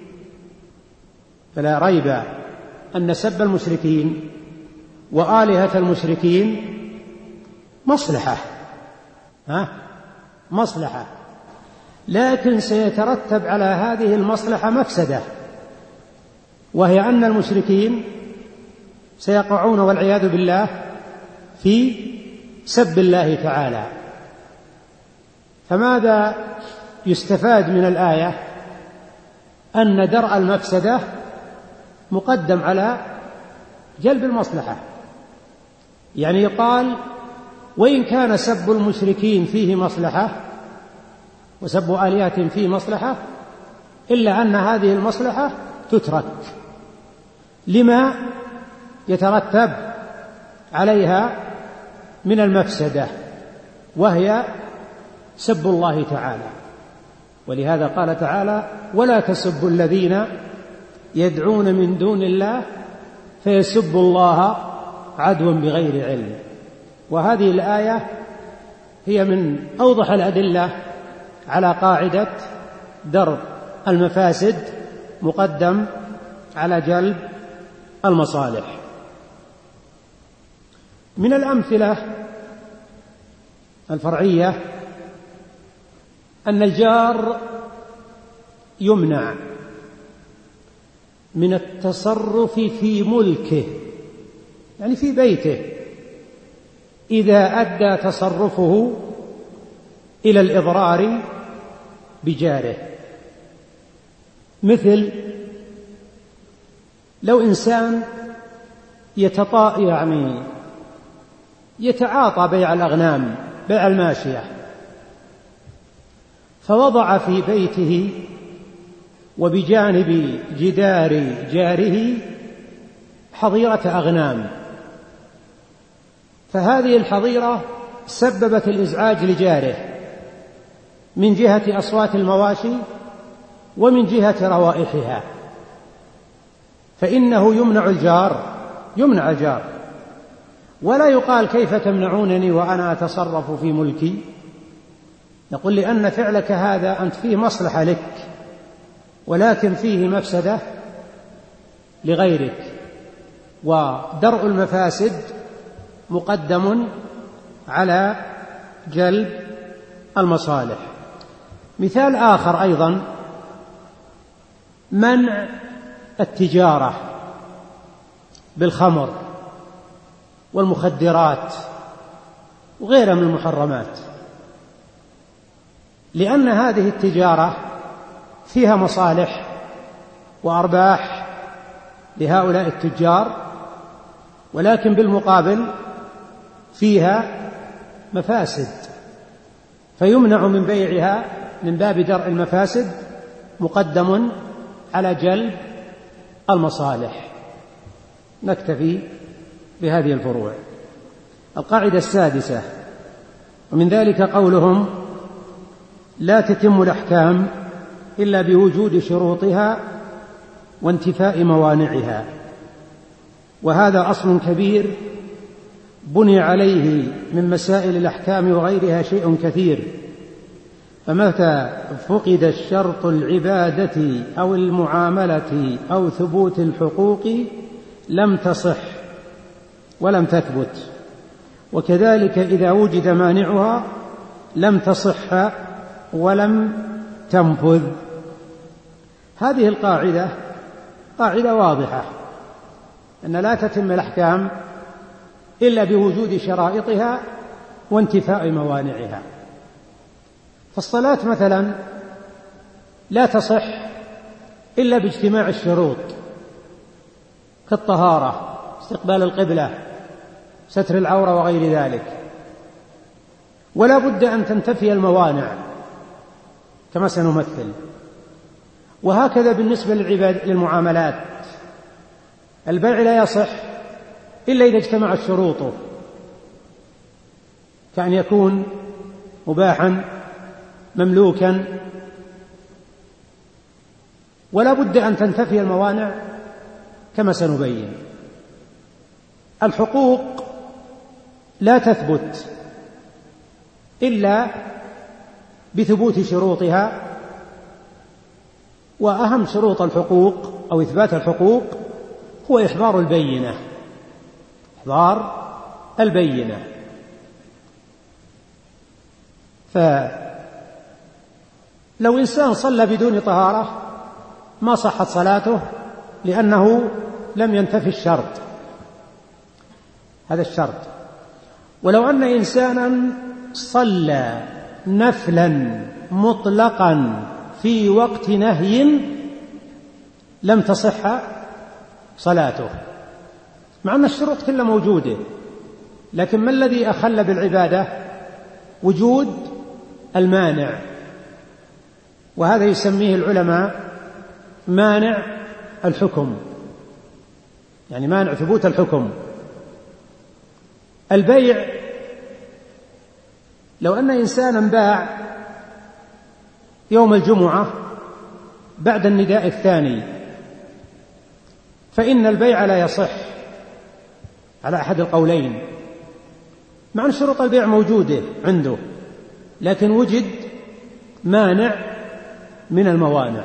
S1: فلا ريب أن سب المشركين وآلهة المشركين مصلحة ها مصلحة لكن سيترتب على هذه المصلحة مفسدة، وهي أن المشركين سيقعون والعياذ بالله في سب الله تعالى. فماذا يستفاد من الآية؟ أن درء المفسدة مقدم على جلب المصلحة. يعني يقال: وإن كان سب المشركين فيه مصلحة وسب آلهة فيه مصلحة، إلا أن هذه المصلحة تترك لما يترتب عليها من المفسدة، وهي سب الله تعالى. ولهذا قال تعالى: ولا تسبوا الذين يدعون من دون الله فيسبوا الله عدوا بغير علم. وهذه الآية هي من أوضح الأدلة على قاعدة درء المفاسد مقدم على جلب المصالح. من الأمثلة الفرعية أن الجار يمنع من التصرف في ملكه، يعني في بيته، إذا أدى تصرفه إلى الإضرار بجاره. مثل لو إنسان يتطا يعني يتعاطى بيع الأغنام، بيع الماشية، فوضع في بيته وبجانب جدار جاره حظيرة أغنام، فهذه الحظيرة سببت الإزعاج لجاره من جهة أصوات المواشي ومن جهة روائحها، فإنه يمنع الجار يمنع الجار ولا يقال: كيف تمنعونني وأنا أتصرف في ملكي؟ نقول: لأن فعلك هذا أنت فيه مصلحة لك، ولكن فيه مفسدة لغيرك، ودرء المفاسد مقدم على جلب المصالح. مثال آخر أيضا: منع التجارة بالخمر والمخدرات وغيرها من المحرمات، لأن هذه التجارة فيها مصالح وأرباح لهؤلاء التجار، ولكن بالمقابل فيها مفاسد، فيمنع من بيعها من باب درء المفاسد مقدم على جلب المصالح. نكتفي بهذه الفروع. القاعدة السادسة: ومن ذلك قولهم: لا تتم الأحكام إلا بوجود شروطها وانتفاء موانعها. وهذا أصل كبير بني عليه من مسائل الأحكام وغيرها شيء كثير، فمتى فقد الشرط العبادة أو المعاملة أو ثبوت الحقوق لم تصح ولم تثبت، وكذلك إذا وجد مانعها لم تصح ولم تنفذ. هذه القاعدة قاعدة واضحة أن لا تتم الأحكام إلا بوجود شرائطها وانتفاء موانعها. فالصلاة مثلا لا تصح إلا باجتماع الشروط كالطهارة، استقبال القبلة، ستر العورة وغير ذلك، ولا بد أن تنتفي الموانع كما سنمثل. وهكذا بالنسبة للعباد للمعاملات، البيع لا يصح إلا إذا اجتمعت شروطه، كأن يكون مباحا مملوكا، ولا بد أن تنتفي الموانع كما سنبين. الحقوق لا تثبت إلا بثبوت شروطها، وأهم شروط الحقوق أو إثبات الحقوق هو إحضار البينة، إحضار البينة. فلو إنسان صلى بدون طهارة ما صحت صلاته، لأنه لم ينتفي الشرط، هذا الشرط. ولو أن إنسانا صلى نفلا مطلقا في وقت نهي لم تصح صلاته، مع أن الشروط كلها موجودة، لكن ما الذي أخل بالعبادة؟ وجود المانع، وهذا يسميه العلماء مانع الحكم، يعني مانع ثبوت الحكم. البيع، لو أن إنسانا باع يوم الجمعة بعد النداء الثاني فإن البيع لا يصح على أحد القولين، مع أن شروط البيع موجودة عنده، لكن وجد مانع من الموانع.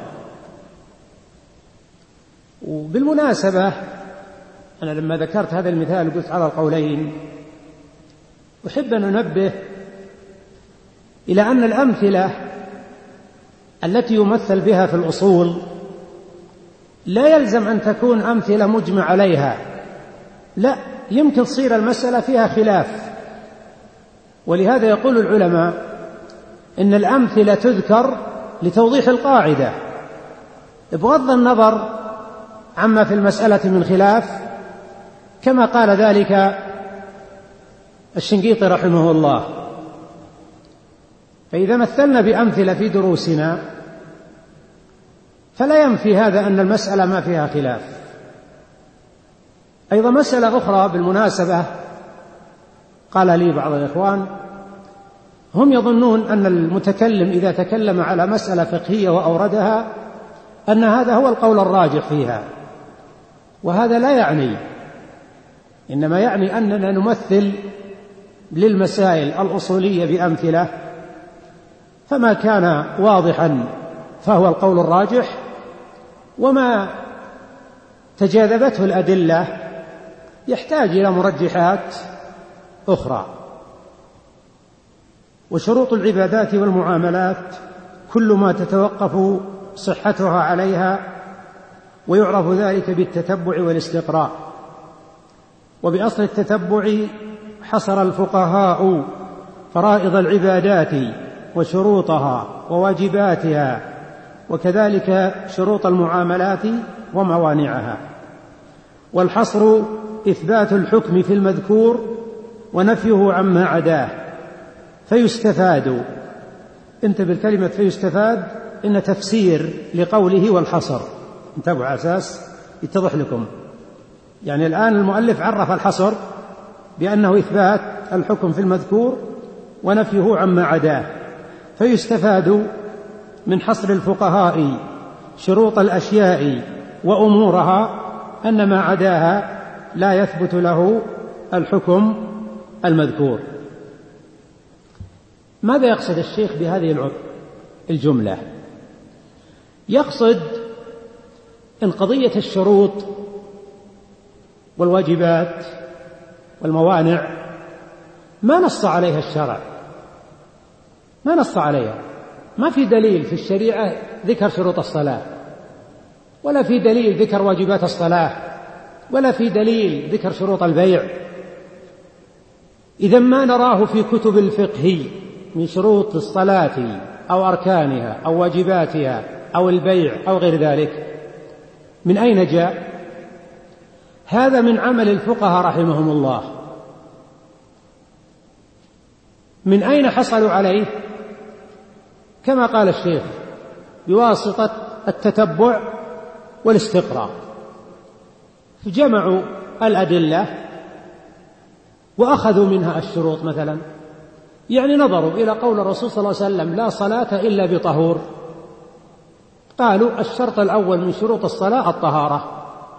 S1: وبالمناسبة أنا لما ذكرت هذا المثال قلت على القولين، أحب أن أنبه إلى أن الأمثلة التي يمثل بها في الأصول لا يلزم أن تكون أمثلة مجمع عليها، لا، يمكن تصير المسألة فيها خلاف. ولهذا يقول العلماء إن الأمثلة تذكر لتوضيح القاعدة بغض النظر عما في المسألة من خلاف، كما قال ذلك الشنقيطي رحمه الله. فإذا مثلنا بأمثلة في دروسنا فلا ينفي هذا أن المسألة ما فيها خلاف. أيضا مسألة أخرى بالمناسبة، قال لي بعض الإخوان هم يظنون أن المتكلم إذا تكلم على مسألة فقهية وأوردها أن هذا هو القول الراجح فيها، وهذا لا يعني، إنما يعني أننا نمثل للمسائل الأصولية بأمثلة، فما كان واضحا فهو القول الراجح، وما تجاذبته الأدلة يحتاج إلى مرجحات أخرى. وشروط العبادات والمعاملات كل ما تتوقف صحتها عليها، ويعرف ذلك بالتتبع والاستقراء. وبأصل التتبع حصر الفقهاء فرائض العبادات وشروطها وواجباتها، وكذلك شروط المعاملات وموانعها. والحصر إثبات الحكم في المذكور ونفيه عما عداه، فيستفاد، انت بالكلمة فيستفاد إن تفسير لقوله والحصر، انتبهوا على أساس يتضح لكم. يعني الآن المؤلف عرف الحصر بأنه إثبات الحكم في المذكور ونفيه عما عداه، فيستفاد من حصر الفقهاء شروط الأشياء وأمورها أن ما عداها لا يثبت له الحكم المذكور. ماذا يقصد الشيخ بهذه الجملة؟ يقصد إن قضية الشروط والواجبات والموانع ما نص عليها الشرع، ما نص عليها، ما في دليل في الشريعة ذكر شروط الصلاة، ولا في دليل ذكر واجبات الصلاة، ولا في دليل ذكر شروط البيع. إذا ما نراه في كتب الفقه من شروط الصلاة أو أركانها أو واجباتها أو البيع أو غير ذلك، من أين جاء؟ هذا من عمل الفقهاء رحمهم الله. من أين حصلوا عليه؟ كما قال الشيخ: بواسطة التتبع والاستقراء. فجمعوا الأدلة وأخذوا منها الشروط. مثلا يعني نظروا إلى قول الرسول صلى الله عليه وسلم: لا صلاة إلا بطهور، قالوا الشرط الأول من شروط الصلاة الطهارة.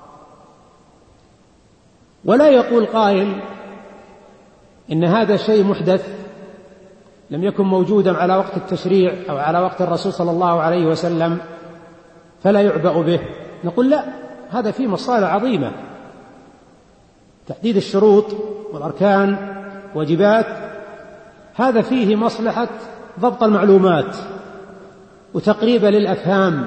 S1: ولا يقول قائل إن هذا شيء محدث لم يكن موجودا على وقت التشريع أو على وقت الرسول صلى الله عليه وسلم فلا يعبأ به. نقول لا، هذا فيه مصالح عظيمة. تحديد الشروط والأركان واجبات، هذا فيه مصلحة ضبط المعلومات وتقريبا للأفهام.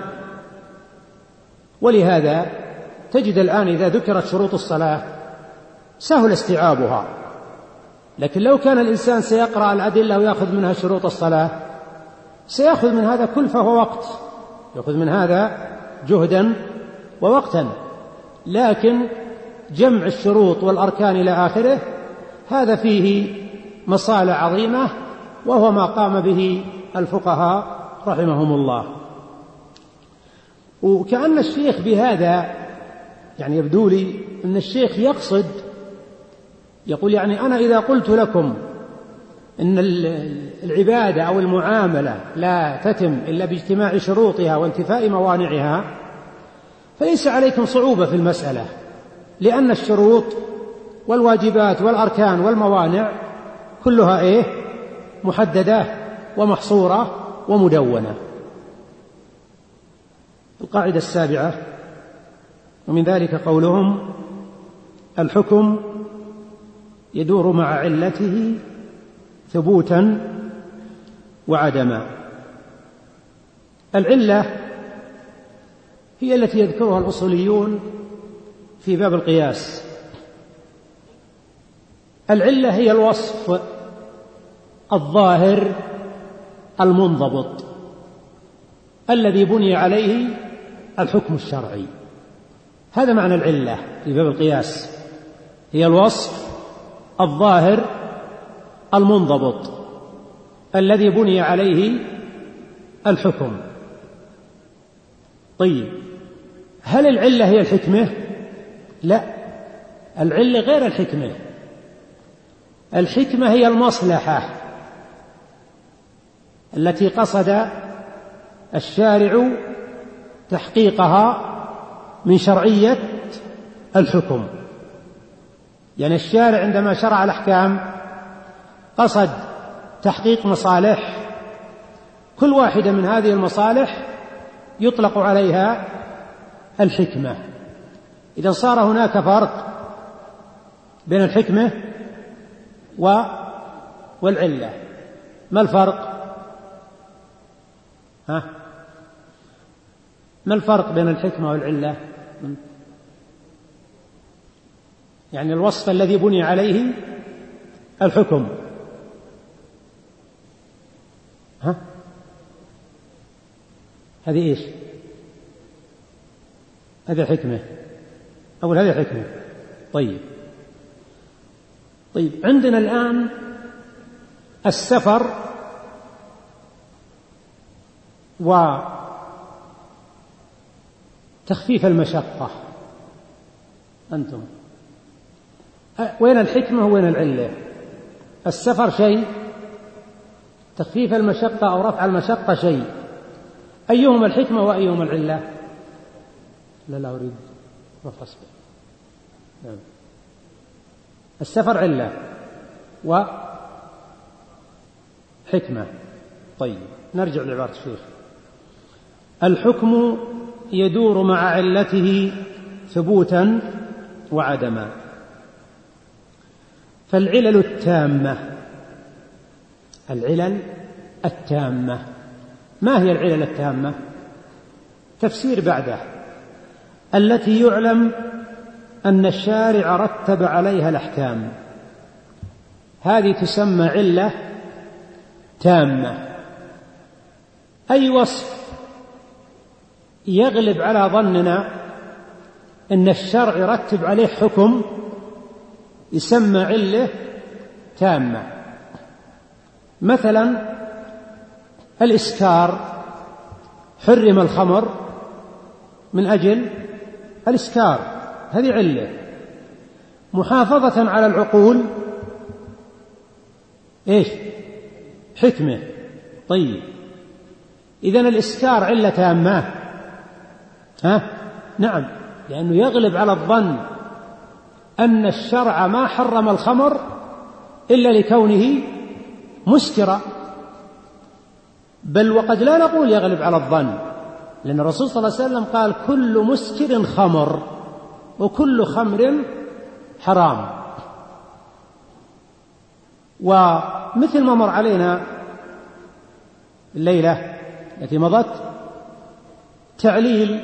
S1: ولهذا تجد الآن إذا ذكرت شروط الصلاة سهل استيعابها، لكن لو كان الإنسان سيقرأ الأدلة ويأخذ منها شروط الصلاة سيأخذ من هذا كلفة ووقت، يأخذ من هذا جهدا ووقتا. لكن جمع الشروط والأركان إلى آخره هذا فيه مصالح عظيمة، وهو ما قام به الفقهاء رحمهم الله. وكأن الشيخ بهذا يعني يبدو لي أن الشيخ يقصد، يقول يعني أنا إذا قلت لكم إن العبادة أو المعاملة لا تتم إلا باجتماع شروطها وانتفاء موانعها فليس عليكم صعوبة في المسألة، لأن الشروط والواجبات والأركان والموانع كلها إيه؟ محددة ومحصورة ومدونة. القاعدة السابعة ومن ذلك قولهم: الحكم يدور مع علته ثبوتا وعدما. العلة هي التي يذكرها الأصوليون في باب القياس. العلة هي الوصف الظاهر المنضبط الذي بني عليه الحكم الشرعي. هذا معنى العلة في باب القياس، هي الوصف الظاهر المنضبط الذي بني عليه الحكم. طيب، هل العلة هي الحكمة؟ لا، العلة غير الحكمة. الحكمة هي المصلحة التي قصد الشارع تحقيقها من شرعية الحكم. يعني الشارع عندما شرع الأحكام قصد تحقيق مصالح، كل واحدة من هذه المصالح يطلق عليها الحكمة. إذا صار هناك فرق بين الحكمة والعلة. ما الفرق؟ ها؟ ما الفرق بين الحكمة والعلة؟ يعني الوصف الذي بني عليه الحكم، ها؟ هذه إيش؟ هذه حكمة. أقول هذه حكمة. طيب طيب عندنا الآن السفر وتخفيف المشقة. أنتم وين الحكمة وين العلة؟ السفر شيء، تخفيف المشقة أو رفع المشقة شيء. أيهما الحكمة وأيهما العلة؟ لا لا أريد رفع السفر. نعم. السفر علة وحكمة. طيب نرجع لعبارة الشيخ: الحكم يدور مع علته ثبوتا وعدما. فالعلل التامة، العلل التامة. ما هي العلل التامة؟ تفسير بعده: التي يعلم أن الشارع رتب عليها الأحكام، هذه تسمى علة تامة. أي وصف يغلب على ظننا أن الشرع يرتب عليه حكم يسمى علة تامة. مثلا الإسكار، حرم الخمر من أجل الإسكار، هذه علة. محافظة على العقول إيش؟ حكمة. طيب، إذن الإسكار علة تامة؟ ها؟ نعم، لأنه يغلب على الظن أن الشرع ما حرم الخمر إلا لكونه مسكرا، بل وقد لا نقول يغلب على الظن، لأن الرسول صلى الله عليه وسلم قال كل مسكر خمر وكل خمر حرام. ومثل ما مر علينا الليلة التي مضت تعليل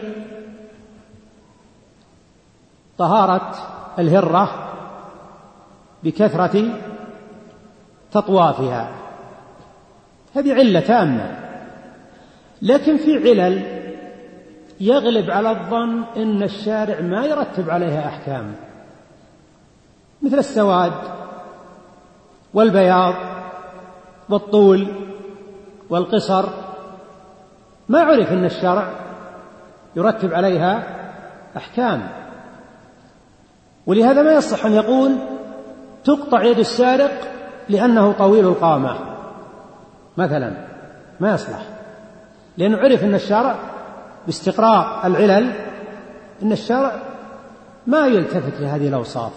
S1: طهارة الهرة بكثرة تطوافها، هذه علة تامة. لكن في علل يغلب على الظن إن الشارع ما يرتب عليها أحكام، مثل السواد والبياض والطول والقصر، ما عرف أن الشرع يرتب عليها أحكام، ولهذا ما يصح أن يقول تقطع يد السارق لأنه طويل القامة مثلا، ما يصلح، لأنه عرف أن الشرع باستقراء العلل أن الشرع ما يلتفت لهذه الأوصاف.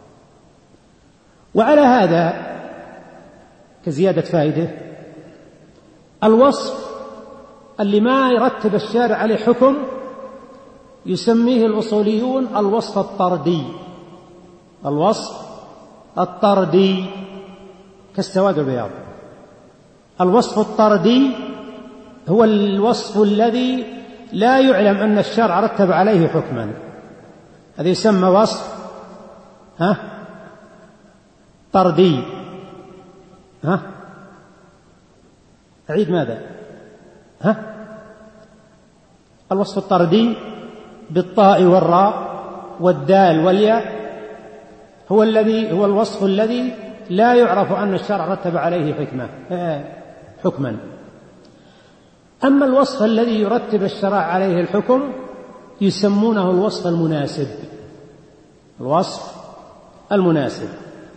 S1: وعلى هذا كزيادة فائدة، الوصف اللي ما يرتب الشارع عليه حكم يسميه الأصوليون الوصف الطردي. الوصف الطردي كالسواد والبياض. الوصف الطردي هو الوصف الذي لا يعلم أن الشرع رتب عليه حكما، هذا يسمى وصف ها طردي. ها أعيد ماذا؟ ها الوصف الطردي بالطاء والراء والدال والياء هو الذي هو الوصف الذي لا يعرف أن الشرع رتب عليه حكمة حكما. أما الوصف الذي يرتب الشرع عليه الحكم يسمونه الوصف المناسب. الوصف المناسب.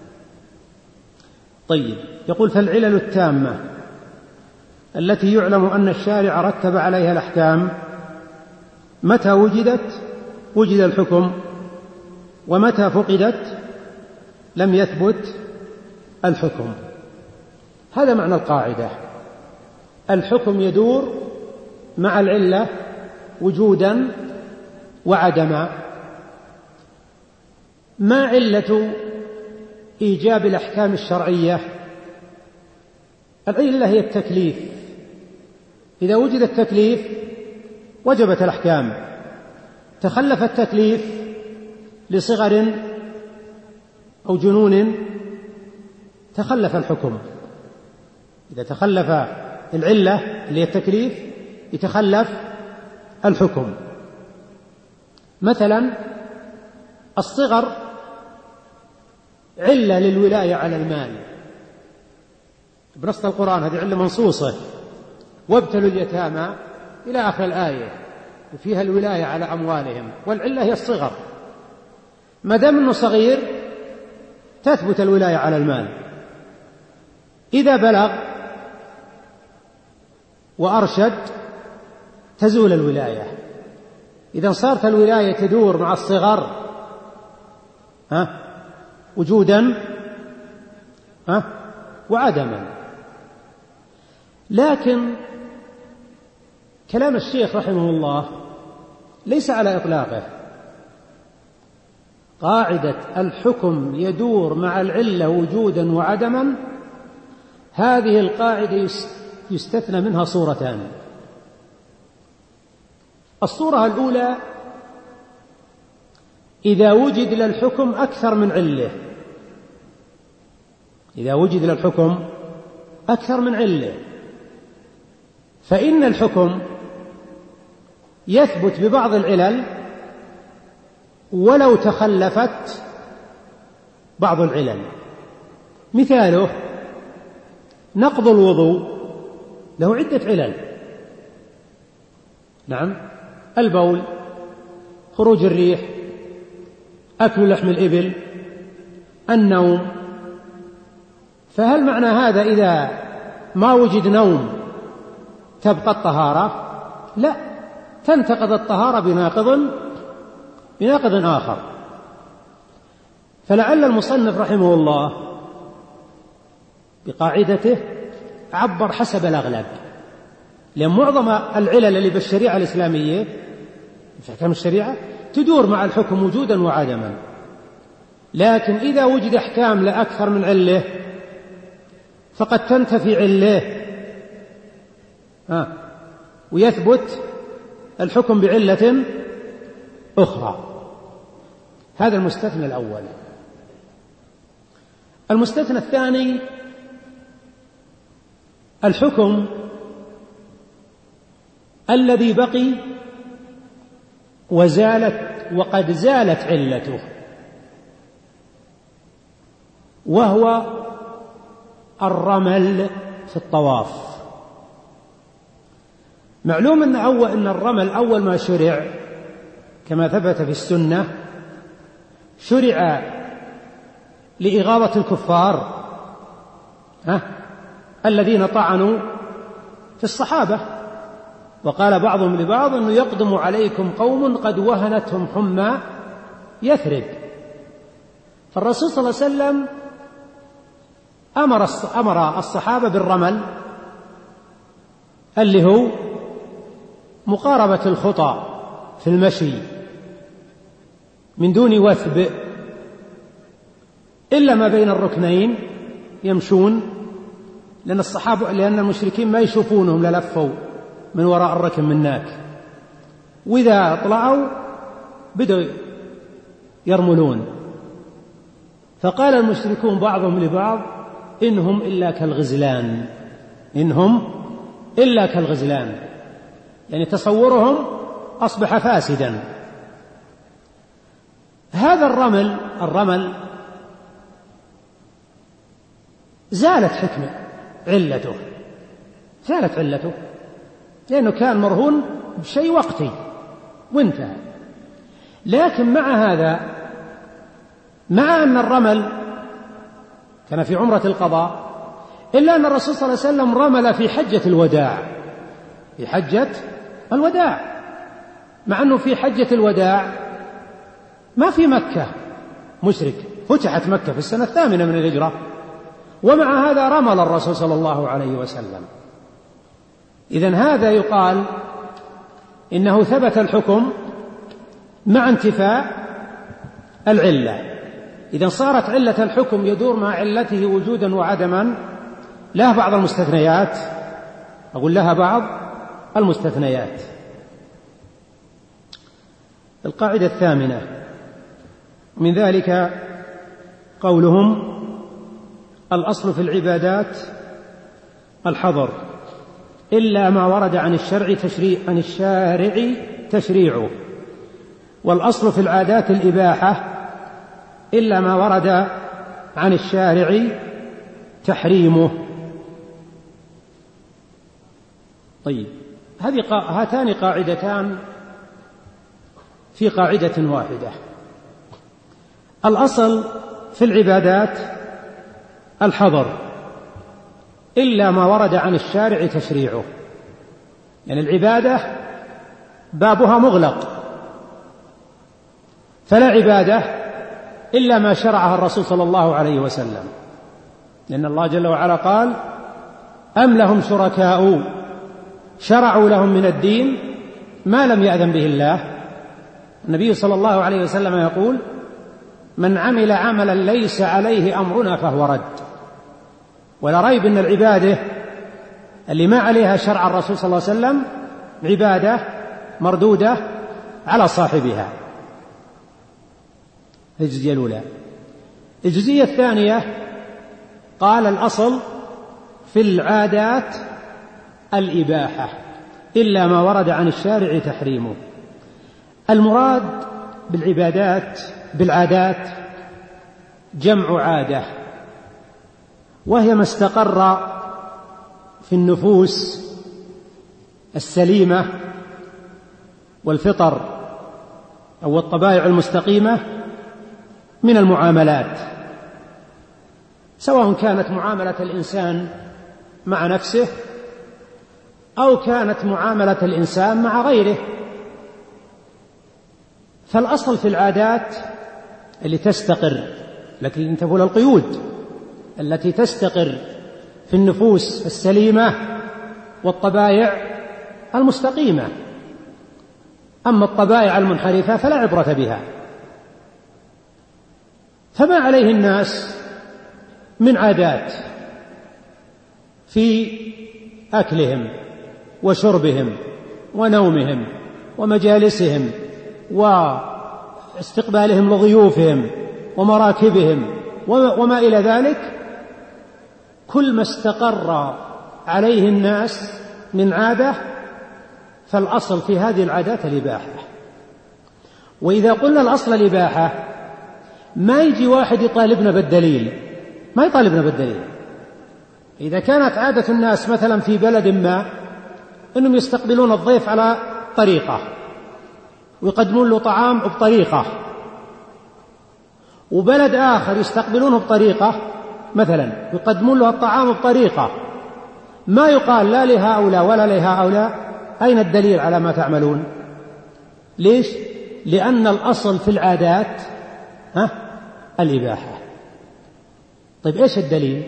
S1: طيب، يقول فالعلل التامة التي يعلم أن الشارع رتب عليها الأحكام متى وجدت وجد الحكم، ومتى فقدت لم يثبت الحكم. هذا معنى القاعدة، الحكم يدور مع العلة وجودا وعدما. ما علة إيجاب الأحكام الشرعية؟ العلة هي التكليف، إذا وجد التكليف وجبت الأحكام. تخلف التكليف لصغر أو جنون تخلف الحكم. إذا تخلف العلة اللي هي التكليف يتخلف الحكم. مثلا الصغر علة للولاية على المال بنص القرآن، هذه علة منصوصة، وابتلوا اليتامى إلى آخر الآية، وفيها الولاية على أموالهم، والعلة هي الصغر. ما دام أنه صغير تثبت الولاية على المال. إذا بلغ وأرشد تزول الولاية. إذا صارت الولاية تدور مع الصغر ها وجودا ها وعدما. لكن كلام الشيخ رحمه الله ليس على إطلاقه. قاعدة الحكم يدور مع العلة وجودا وعدما، هذه القاعدة يستثنى منها صورتان. الصورة الأولى إذا وجد للحكم أكثر من علة، إذا وجد للحكم أكثر من علة، فإن الحكم يثبت ببعض العلل ولو تخلفت بعض العلل. مثاله نقض الوضوء له عدة علل، نعم، البول، خروج الريح، أكل لحم الإبل، النوم. فهل معنى هذا إذا ما وجد نوم تبقى الطهارة؟ لا، تنتقض الطهارة بناقض بناقض آخر. فلعل المصنف رحمه الله بقاعدته عبر حسب الأغلب، لأن معظم العلل اللي بالشريعة الإسلامية في أحكام الشريعة تدور مع الحكم وجودا وعدما، لكن إذا وجد أحكام لأكثر من علة فقد تنتفي علة آه. ويثبت الحكم بعلة أخرى. هذا المستثنى الأول. المستثنى الثاني الحكم الذي بقي وزالت وقد زالت علته، وهو الرمل في الطواف. معلوم أن, أول أن الرمل أول ما شرع كما ثبت في السنة شرع لإغاظة الكفار ها الذين طعنوا في الصحابة، وقال بعضهم لبعض أنه يقدم عليكم قوم قد وهنتهم حمى يثرب. فالرسول صلى الله عليه وسلم أمر أمر الصحابة بالرمل اللي هو مقاربة الخطى في المشي من دون وثب إلا ما بين الركنين يمشون، لأن الصحابة لأن المشركين ما يشوفونهم للفوا من وراء الركن من هناك، وإذا طلعوا بدأوا يرملون. فقال المشركون بعضهم لبعض إنهم إلا كالغزلان، إنهم إلا كالغزلان، يعني تصورهم أصبح فاسدا. هذا الرمل الرمل زالت حكمة علته، زالت علته لأنه كان مرهون بشيء وقتي وانتهى. لكن مع هذا، مع أن الرمل كان في عمرة القضاء، إلا أن الرسول صلى الله عليه وسلم رمل في حجة الوداع، في حجة الوداع، مع أنه في حجة الوداع ما في مكة مشرك، فتحت مكة في السنة الثامنة من الهجرة، ومع هذا رمل الرسول صلى الله عليه وسلم. إذن هذا يقال إنه ثبت الحكم مع انتفاء العلة. إذن صارت علة الحكم يدور مع علته وجودا وعدما، لها بعض المستثنيات، أقول لها بعض المستثنيات. القاعدة الثامنة من ذلك قولهم الأصل في العبادات الحظر إلا ما ورد عن الشرع تشريع عن الشارع تشريعه، والأصل في العادات الإباحة إلا ما ورد عن الشارع تحريمه. طيب، هذه هاتان قاعدتان في قاعدة واحدة. الأصل في العبادات الحظر إلا ما ورد عن الشارع تشريعه، يعني العبادة بابها مغلق، فلا عبادة إلا ما شرعها الرسول صلى الله عليه وسلم، لأن الله جل وعلا قال أم لهم شركاء شرعوا لهم من الدين ما لم يأذن به الله. النبي صلى الله عليه وسلم يقول من عمل عملا ليس عليه أمرنا فهو رد. ولا ريب أن العبادة اللي ما عليها شرع الرسول صلى الله عليه وسلم عبادة مردودة على صاحبها. الجزئية الأولى. الجزئية الثانية قال الأصل في العادات الإباحة إلا ما ورد عن الشارع تحريمه. المراد بالعبادات بالعادات جمع عادة، وهي ما استقر في النفوس السليمة والفطر أو الطبائع المستقيمة من المعاملات، سواء كانت معاملة الإنسان مع نفسه أو كانت معاملة الإنسان مع غيره. فالأصل في العادات اللي تستقر، لكن تقول القيود التي تستقر في النفوس السليمة والطبائع المستقيمة. أما الطبائع المنحرفة فلا عبرة بها. فما عليه الناس من عادات في أكلهم وشربهم ونومهم ومجالسهم واستقبالهم لضيوفهم ومراكبهم وما إلى ذلك، كل ما استقر عليه الناس من عادة فالأصل في هذه العادات الإباحة. وإذا قلنا الأصل الإباحة ما يجي واحد يطالبنا بالدليل، ما يطالبنا بالدليل. إذا كانت عادة الناس مثلا في بلد ما أنهم يستقبلون الضيف على طريقة ويقدمون له طعام بطريقة، وبلد آخر يستقبلونه بطريقة مثلا يقدمون له الطعام بطريقة، ما يقال لا لهؤلاء ولا لهؤلاء أين الدليل على ما تعملون؟ ليش؟ لأن الأصل في العادات ها الإباحة. طيب إيش الدليل؟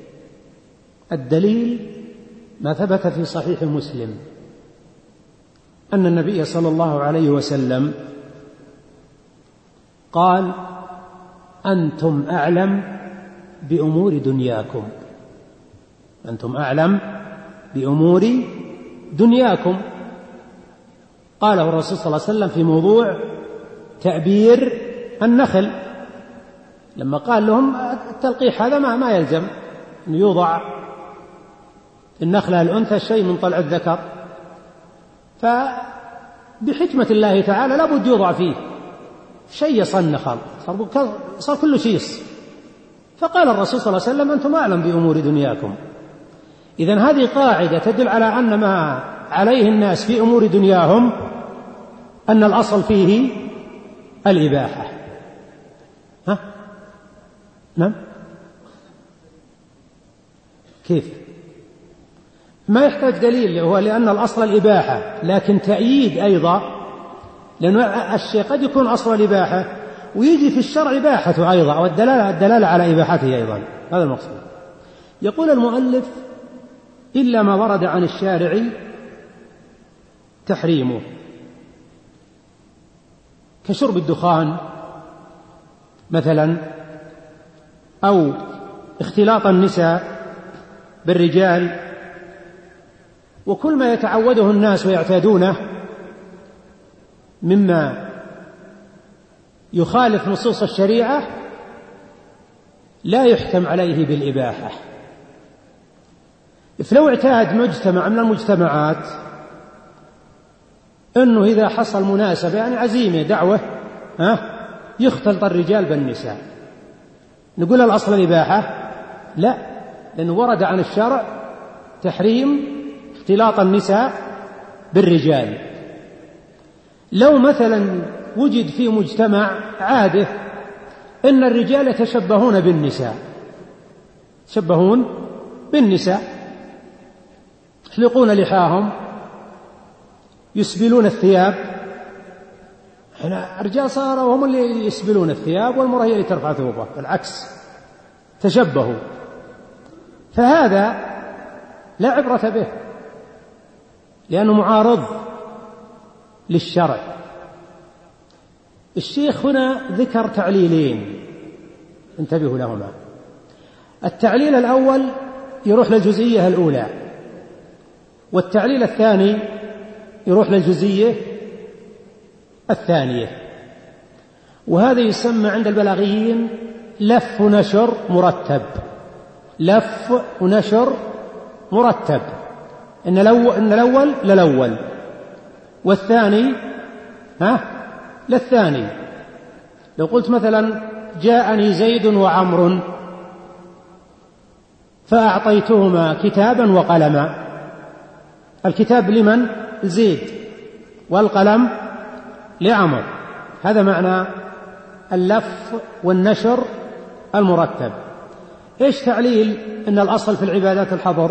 S1: الدليل ما ثبت في صحيح مسلم أن النبي صلى الله عليه وسلم قال: أنتم أعلم بأمور دنياكم، أنتم أعلم بأمور دنياكم. قاله الرسول صلى الله عليه وسلم في موضوع تأبير النخل، لما قال لهم التلقيح هذا ما, ما يلزم أن يوضع النخلة الأنثى شيء من طلع الذكر، فبحكمة الله تعالى لابد يوضع فيه شيء صنخل، صار كله شيص. فقال الرسول صلى الله عليه وسلم: أنتم أعلم بأمور دنياكم. إذن هذه قاعدة تدل على أن ما عليه الناس في أمور دنياهم أن الأصل فيه الإباحة. ها؟ نعم؟ كيف؟ ما يحتاج دليل، هو لأن الأصل الإباحة، لكن تأييد أيضا، لأن الشيء قد يكون أصل الإباحة ويجي في الشرع إباحته أيضا، أو الدلالة, الدلالة على إباحته أيضا. هذا المقصود. يقول المؤلف: إلا ما ورد عن الشارع تحريمه، كشرب الدخان مثلا، أو اختلاط النساء بالرجال، وكل ما يتعوده الناس ويعتادونه مما يخالف نصوص الشريعة لا يحكم عليه بالإباحة. فلو اعتاد مجتمع من المجتمعات أنه إذا حصل مناسبة يعني عزيمة دعوة ها يختلط الرجال بالنساء، نقول الأصل الإباحة؟ لا، لأنه ورد عن الشرع تحريم اختلاط النساء بالرجال. لو مثلا وجد في مجتمع عادة أن الرجال يتشبهون بالنساء، يتشبهون بالنساء، يحلقون لحاهم، يسبلون الثياب، هنا الرجال صاروا هم اللي يسبلون الثياب والمرأة هي اللي ترفع ثوبها، بالعكس تشبهوا، فهذا لا عبرة به لأنه معارض للشرع. الشيخ هنا ذكر تعليلين انتبهوا لهما. التعليل الأول يروح للجزئية الأولى، والتعليل الثاني يروح للجزئية الثانية. وهذا يسمى عند البلاغيين لف ونشر مرتب. لف ونشر مرتب، إن الأول للأول والثاني ها للثاني. لو قلت مثلا جاءني زيد وعمر فأعطيتهما كتابا وقلما، الكتاب لمن؟ زيد، والقلم لعمر. هذا معنى اللف والنشر المرتب. إيش تعليل أن الأصل في العبادات الحظر؟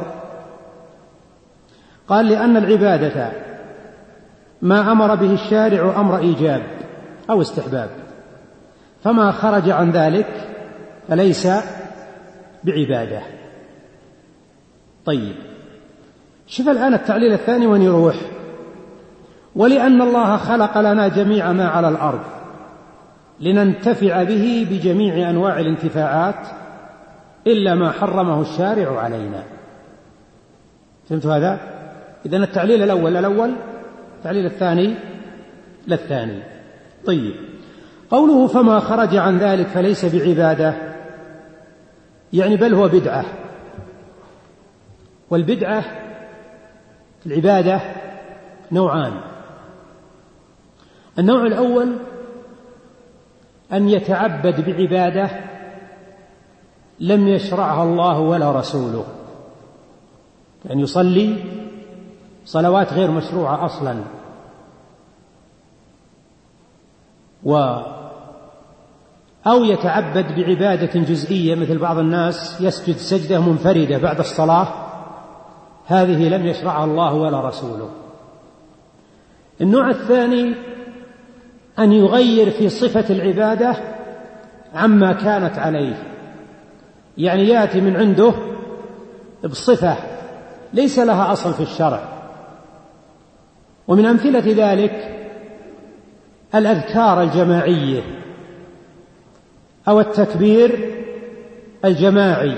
S1: قال لأن العبادة ما أمر به الشارع أمر إيجاب أو استحباب، فما خرج عن ذلك فليس بعبادة. طيب، شوف الآن التعليل الثاني وين يروح. ولأن الله خلق لنا جميع ما على الأرض لننتفع به بجميع أنواع الانتفاعات إلا ما حرمه الشارع علينا. فهمت هذا؟ إذن التعليل الأول للأول، التعليل الثاني للثاني. طيب، قوله فما خرج عن ذلك فليس بعبادة، يعني بل هو بدعة. والبدعة في العبادة نوعان. النوع الأول أن يتعبد بعبادة لم يشرعها الله ولا رسوله، يعني يصلي صلوات غير مشروعة أصلا، و أو يتعبد بعبادة جزئية مثل بعض الناس يسجد سجدة منفردة بعد الصلاة، هذه لم يشرعها الله ولا رسوله. النوع الثاني أن يغير في صفة العبادة عما كانت عليه، يعني يأتي من عنده بصفة ليس لها أصل في الشرع. ومن أمثلة ذلك الأذكار الجماعية أو التكبير الجماعي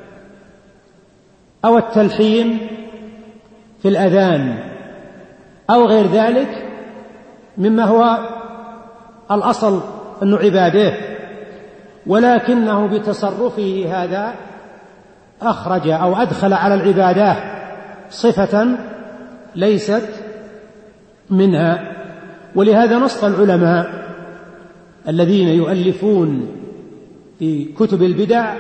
S1: أو التلحين في الأذان أو غير ذلك مما هو الأصل أنه عباده، ولكنه بتصرفه هذا أخرج أو أدخل على العبادة صفة ليست منها. ولهذا نص العلماء الذين يؤلفون في كتب البدع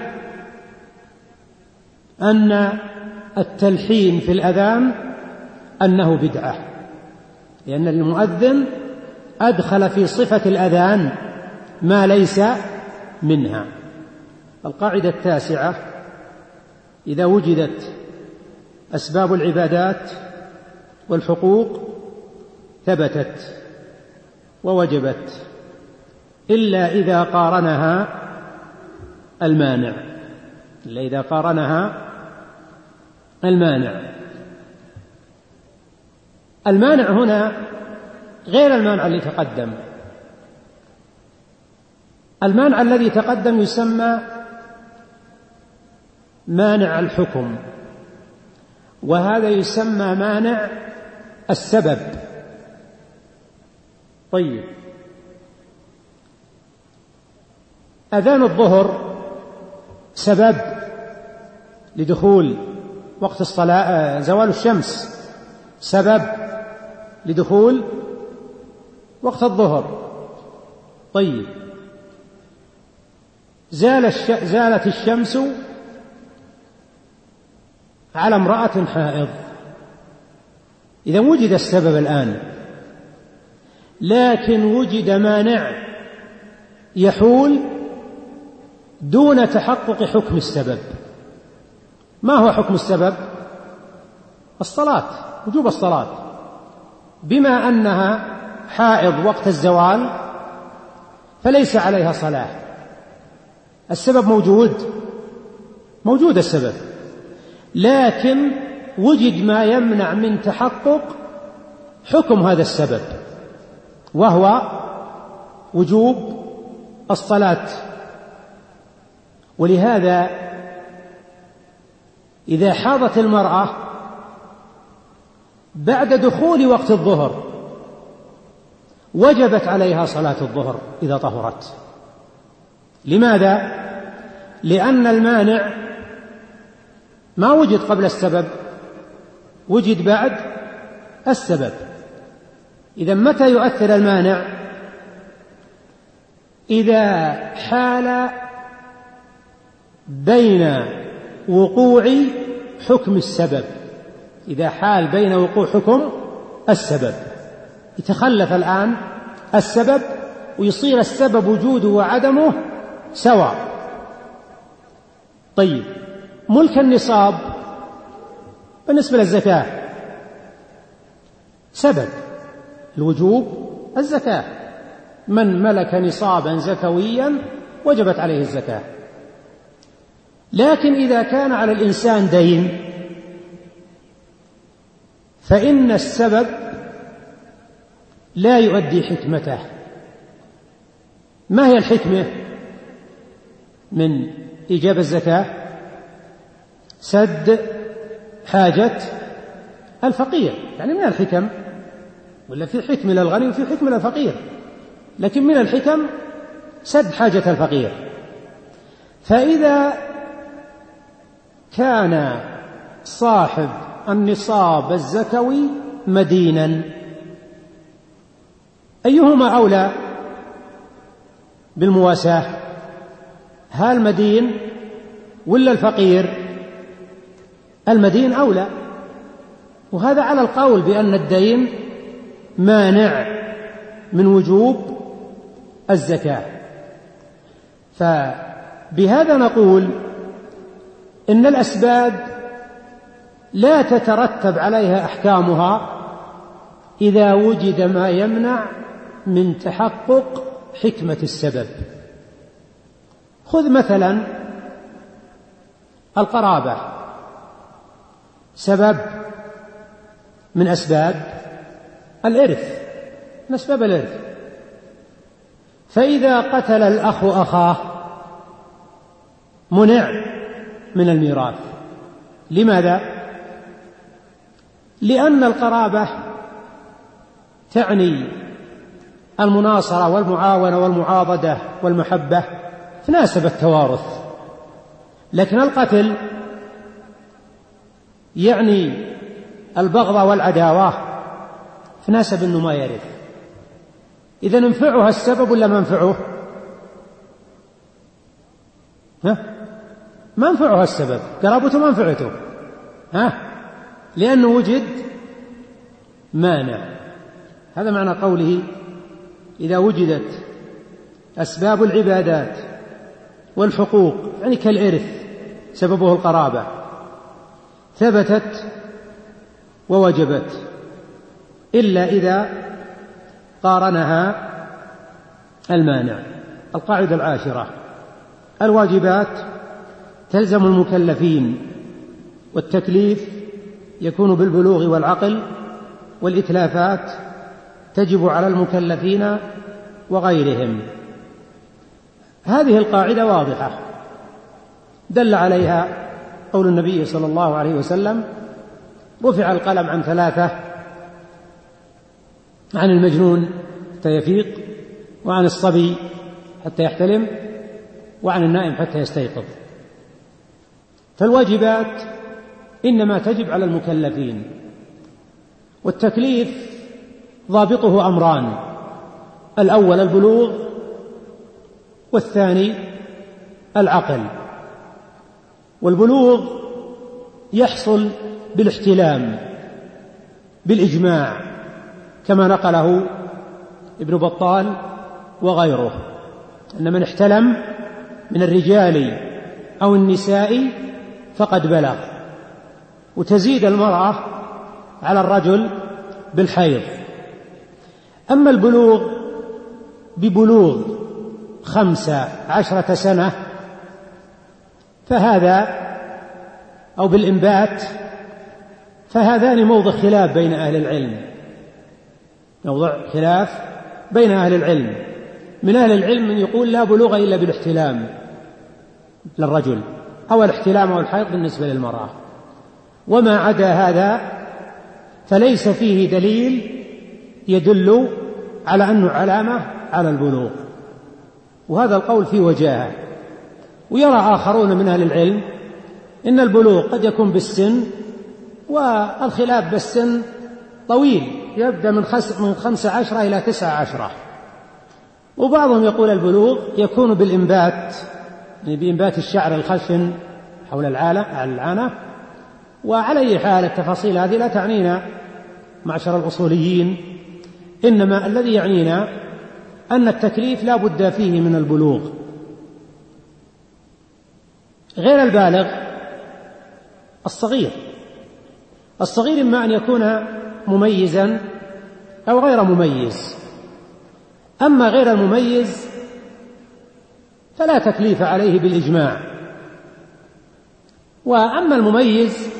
S1: أن التلحين في الأذان أنه بدعة، لأن المؤذن أدخل في صفة الأذان ما ليس منها. القاعدة التاسعة: إذا وجدت أسباب العبادات والحقوق ثبتت ووجبت إلا إذا قارنها المانع، إلا إذا قارنها المانع. المانع هنا غير المانع الذي تقدم. المانع الذي تقدم يسمى مانع الحكم، وهذا يسمى مانع السبب. طيب، أذان الظهر سبب لدخول وقت الصلاة، زوال الشمس سبب لدخول وقت الظهر. طيب، زال الش... زالت الشمس على امرأة حائض، إذا وجد السبب الآن، لكن وجد مانع يحول دون تحقق حكم السبب. ما هو حكم السبب؟ الصلاة، وجوب الصلاة. بما أنها حائض وقت الزوال فليس عليها صلاة. السبب موجود، موجود السبب، لكن وجد ما يمنع من تحقق حكم هذا السبب، وهو وجوب الصلاة. ولهذا إذا حاضت المرأة بعد دخول وقت الظهر وجبت عليها صلاة الظهر إذا طهرت. لماذا؟ لأن المانع ما وجد قبل السبب، وجد بعد السبب. إذا متى يؤثر المانع؟ إذا حال بين وقوع حكم السبب، إذا حال بين وقوع حكم السبب، يتخلف الآن السبب ويصير السبب وجوده وعدمه سواء. طيب، ملك النصاب بالنسبة للزكاة سبب الوجوب الزكاة، من ملك نصابا زكويا وجبت عليه الزكاة. لكن إذا كان على الإنسان دين فإن السبب لا يؤدي حكمته. ما هي الحكمة من إيجاب الزكاة؟ سد حاجة الفقير، يعني من الحكم، ولا في حكمة للغني وفي حكمة للفقير، لكن من الحكم سد حاجة الفقير. فإذا كان صاحب النصاب الزكوي مدينا، أيهما أولى بالمواساة؟ هل المدين ولا الفقير؟ المدين أولى، وهذا على القول بأن الدين مانع من وجوب الزكاة. فبهذا نقول إن الأسباب لا تترتب عليها أحكامها إذا وجد ما يمنع من تحقق حكمة السبب. خذ مثلا القرابة، سبب من أسباب الإرث، من أسباب الإرث. فإذا قتل الأخ أخاه منع من الميراث. لماذا؟ لأن القرابة تعني المناصرة والمعاونة والمعاضدة والمحبة، تناسب التوارث. لكن القتل يعني البغضة والعداوة، تناسب أنه ما يرث. إذا ننفعها السبب ولا منفعه؟ ها؟ منفعها السبب، قرابته منفعته، ها؟ لأنه وجد مانع. هذا معنى قوله إذا وجدت أسباب العبادات والحقوق، يعني كالإرث سببه القرابة، ثبتت ووجبت، إلا إذا قارنها المانع. القاعدة العاشرة: الواجبات تلزم المكلفين، والتكليف يكون بالبلوغ والعقل، والإتلافات تجب على المكلفين وغيرهم. هذه القاعدة واضحة، دل عليها قول النبي صلى الله عليه وسلم: رفع القلم عن ثلاثة، عن المجنون حتى يفيق، وعن الصبي حتى يحتلم، وعن النائم حتى يستيقظ. فالواجبات إنما تجب على المكلفين، والتكليف ضابطه أمران: الأول البلوغ، والثاني العقل. والبلوغ يحصل بالاحتلام بالإجماع، كما نقله ابن بطال وغيره، أن من احتلم من الرجال أو النساء فقد بلغ. وتزيد المرأة على الرجل بالحيض. أما البلوغ ببلوغ خمس عشرة سنة فهذا، أو بالإنبات، فهذان موضع خلاف بين أهل العلم، موضع خلاف بين أهل العلم. من أهل العلم من يقول لا بلوغ إلا بالاحتلام للرجل، أو الاحتلام أو الحيض بالنسبة للمرأة، وما عدا هذا فليس فيه دليل يدل على أنه علامة على البلوغ، وهذا القول فيه وجاهة. ويرى آخرون من أهل العلم إن البلوغ قد يكون بالسن، والخلاف بالسن طويل يبدأ من من خمسة عشرة إلى تسعة عشرة، وبعضهم يقول البلوغ يكون بالإنبات، يعني بإنبات الشعر الخشن حول العانة. وعلى أي حال التفاصيل هذه لا تعنينا معشر الأصوليين، إنما الذي يعنينا أن التكليف لا بد فيه من البلوغ. غير البالغ الصغير، الصغير إما أن يكون مميزا أو غير مميز. أما غير المميز فلا تكليف عليه بالإجماع. وأما المميز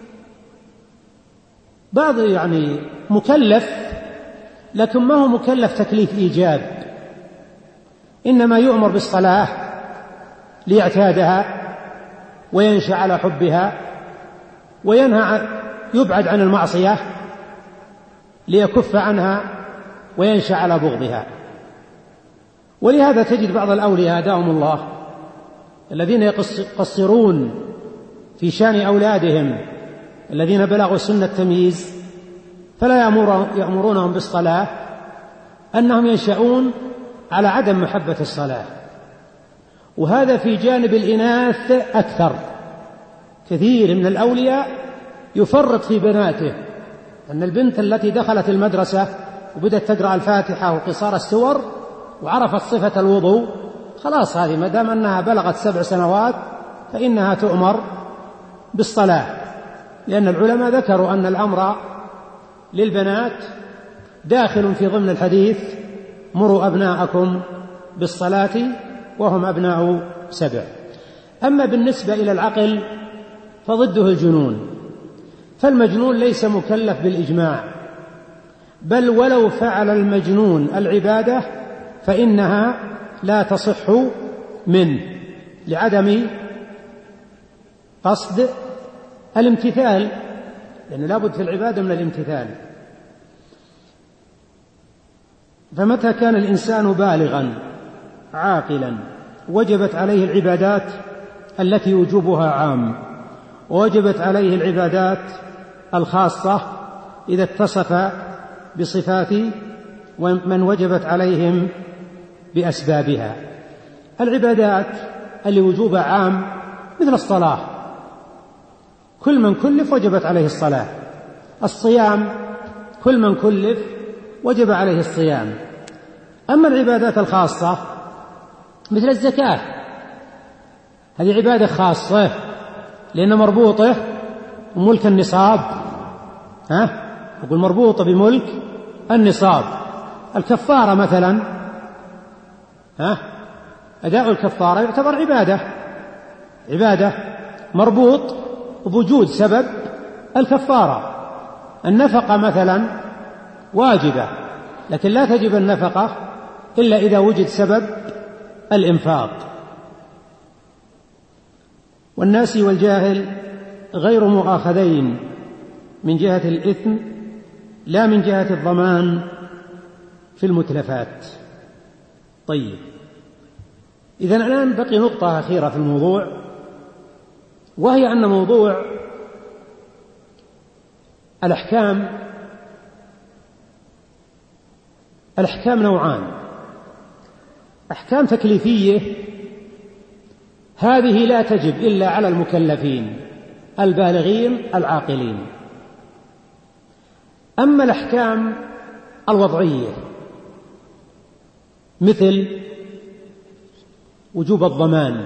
S1: بعض يعني مكلف، لكن ما هو مكلف تكليف إيجاب، إنما يؤمر بالصلاة ليعتادها وينشأ على حبها، وينهى يبعد عن المعصية ليكف عنها وينشأ على بغضها. ولهذا تجد بعض الأولياء هداهم الله الذين يقصرون في شأن أولادهم الذين بلغوا سن التمييز، فلا يأمرونهم بالصلاة، أنهم ينشأون على عدم محبة الصلاة. وهذا في جانب الإناث أكثر، كثير من الأولياء يفرط في بناته، أن البنت التي دخلت المدرسة وبدأت تقرأ الفاتحة وقصار السور وعرفت صفة الوضوء، خلاص هذه ما دام أنها بلغت سبع سنوات فإنها تؤمر بالصلاة، لأن العلماء ذكروا أن الأمر للبنات داخل في ضمن الحديث: مروا أبناءكم بالصلاة وهم أبناء سبع. أما بالنسبة إلى العقل فضده الجنون، فالمجنون ليس مكلف بالإجماع، بل ولو فعل المجنون العبادة فإنها لا تصح منه لعدم قصد الامتثال، لأنه لابد في العبادة من الامتثال. فمتى كان الإنسان بالغا عاقلا وجبت عليه العبادات التي وجوبها عام، ووجبت عليه العبادات الخاصة إذا اتصف بصفات من وجبت عليهم بأسبابها. العبادات اللي وجوبها عام مثل الصلاة، كل من كلف وجبت عليه الصلاة. الصيام كل من كلف وجب عليه الصيام. أما العبادات الخاصة مثل الزكاة، هذه عبادة خاصة لأن مربوطة بملك النصاب، ها أقول مربوطة بملك النصاب. الكفارة مثلا، ها أداء الكفارة يعتبر عبادة، عبادة مربوط بوجود سبب الكفارة. النفقة مثلا واجبة، لكن لا تجب النفقة إلا إذا وجد سبب الإنفاق. والناس والجاهل غير مؤاخذين من جهة الإثم لا من جهة الضمان في المتلفات. طيب، إذن الآن بقي نقطة أخيرة في الموضوع، وهي أن موضوع الأحكام الأحكام نوعان: أحكام تكليفية، هذه لا تجب إلا على المكلفين البالغين العاقلين. أما الأحكام الوضعية مثل وجوب الضمان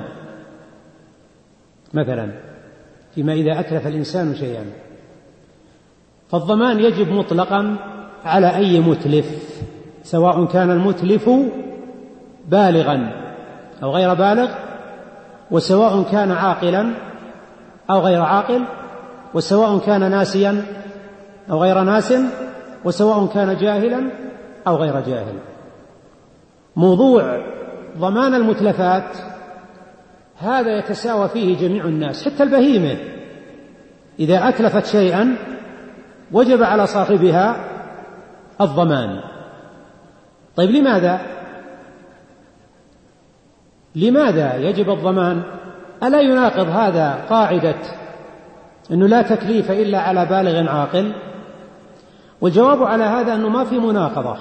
S1: مثلا فيما إذا أتلف الإنسان شيئا، فالضمان يجب مطلقا على أي متلف، سواء كان المتلف بالغا أو غير بالغ، وسواء كان عاقلا أو غير عاقل، وسواء كان ناسيا أو غير ناس، وسواء كان جاهلا أو غير جاهل. موضوع ضمان المتلفات هذا يتساوى فيه جميع الناس، حتى البهيمة إذا أتلفت شيئا وجب على صاحبها الضمان. طيب لماذا لماذا يجب الضمان؟ ألا يناقض هذا قاعدة أنه لا تكليف إلا على بالغ عاقل؟ والجواب على هذا أنه ما في مناقضة،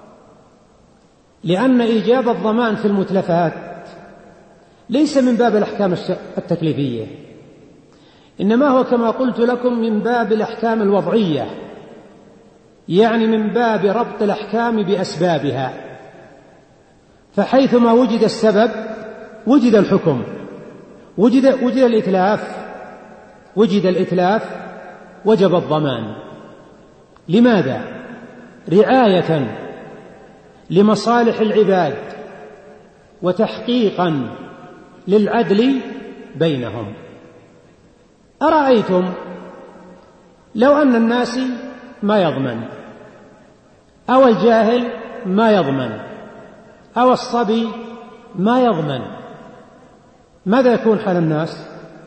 S1: لأن إيجاب الضمان في المتلفات ليس من باب الأحكام التكليفية، إنما هو كما قلت لكم من باب الأحكام الوضعية، يعني من باب ربط الأحكام بأسبابها، فحيثما وجد السبب وجد الحكم، وجد, وجد الإتلاف وجد الإتلاف وجب الضمان. لماذا؟ رعاية لمصالح العباد وتحقيقا للعدل بينهم. أرأيتم لو أن الناس ما يضمن، أو الجاهل ما يضمن، أو الصبي ما يضمن، ماذا يكون حال الناس؟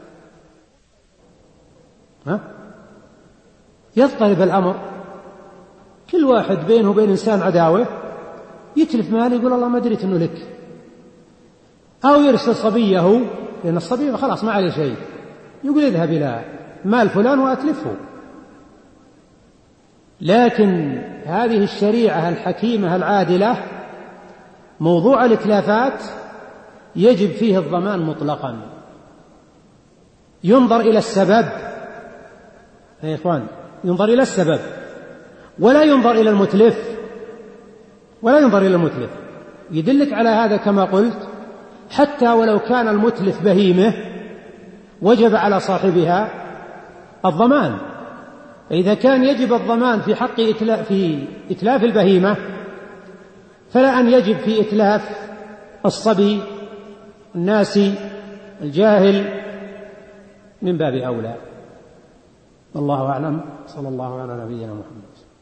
S1: ها؟ يضطرب الأمر، كل واحد بينه وبين إنسان عداوة، يتلف ماله يقول الله ما دريت أنه لك، أو يرسل صبيه، لأن الصبي خلاص ما عليه شيء، يقول اذهب إلى مال فلان وأتلفه. لكن هذه الشريعة الحكيمة العادلة موضوع الإتلافات يجب فيه الضمان مطلقا، ينظر إلى السبب يا إخوان، ينظر إلى السبب ولا ينظر إلى المتلف، ولا ينظر إلى المتلف. يدلك على هذا كما قلت، حتى ولو كان المتلف بهيمة وجب على صاحبها الضمان. فإذا كان يجب الضمان في حق إتلاف, في إتلاف البهيمة، فلا أن يجب في إتلاف الصبي الناسي الجاهل من باب أولى. والله أعلم. صلى الله على نبينا محمد.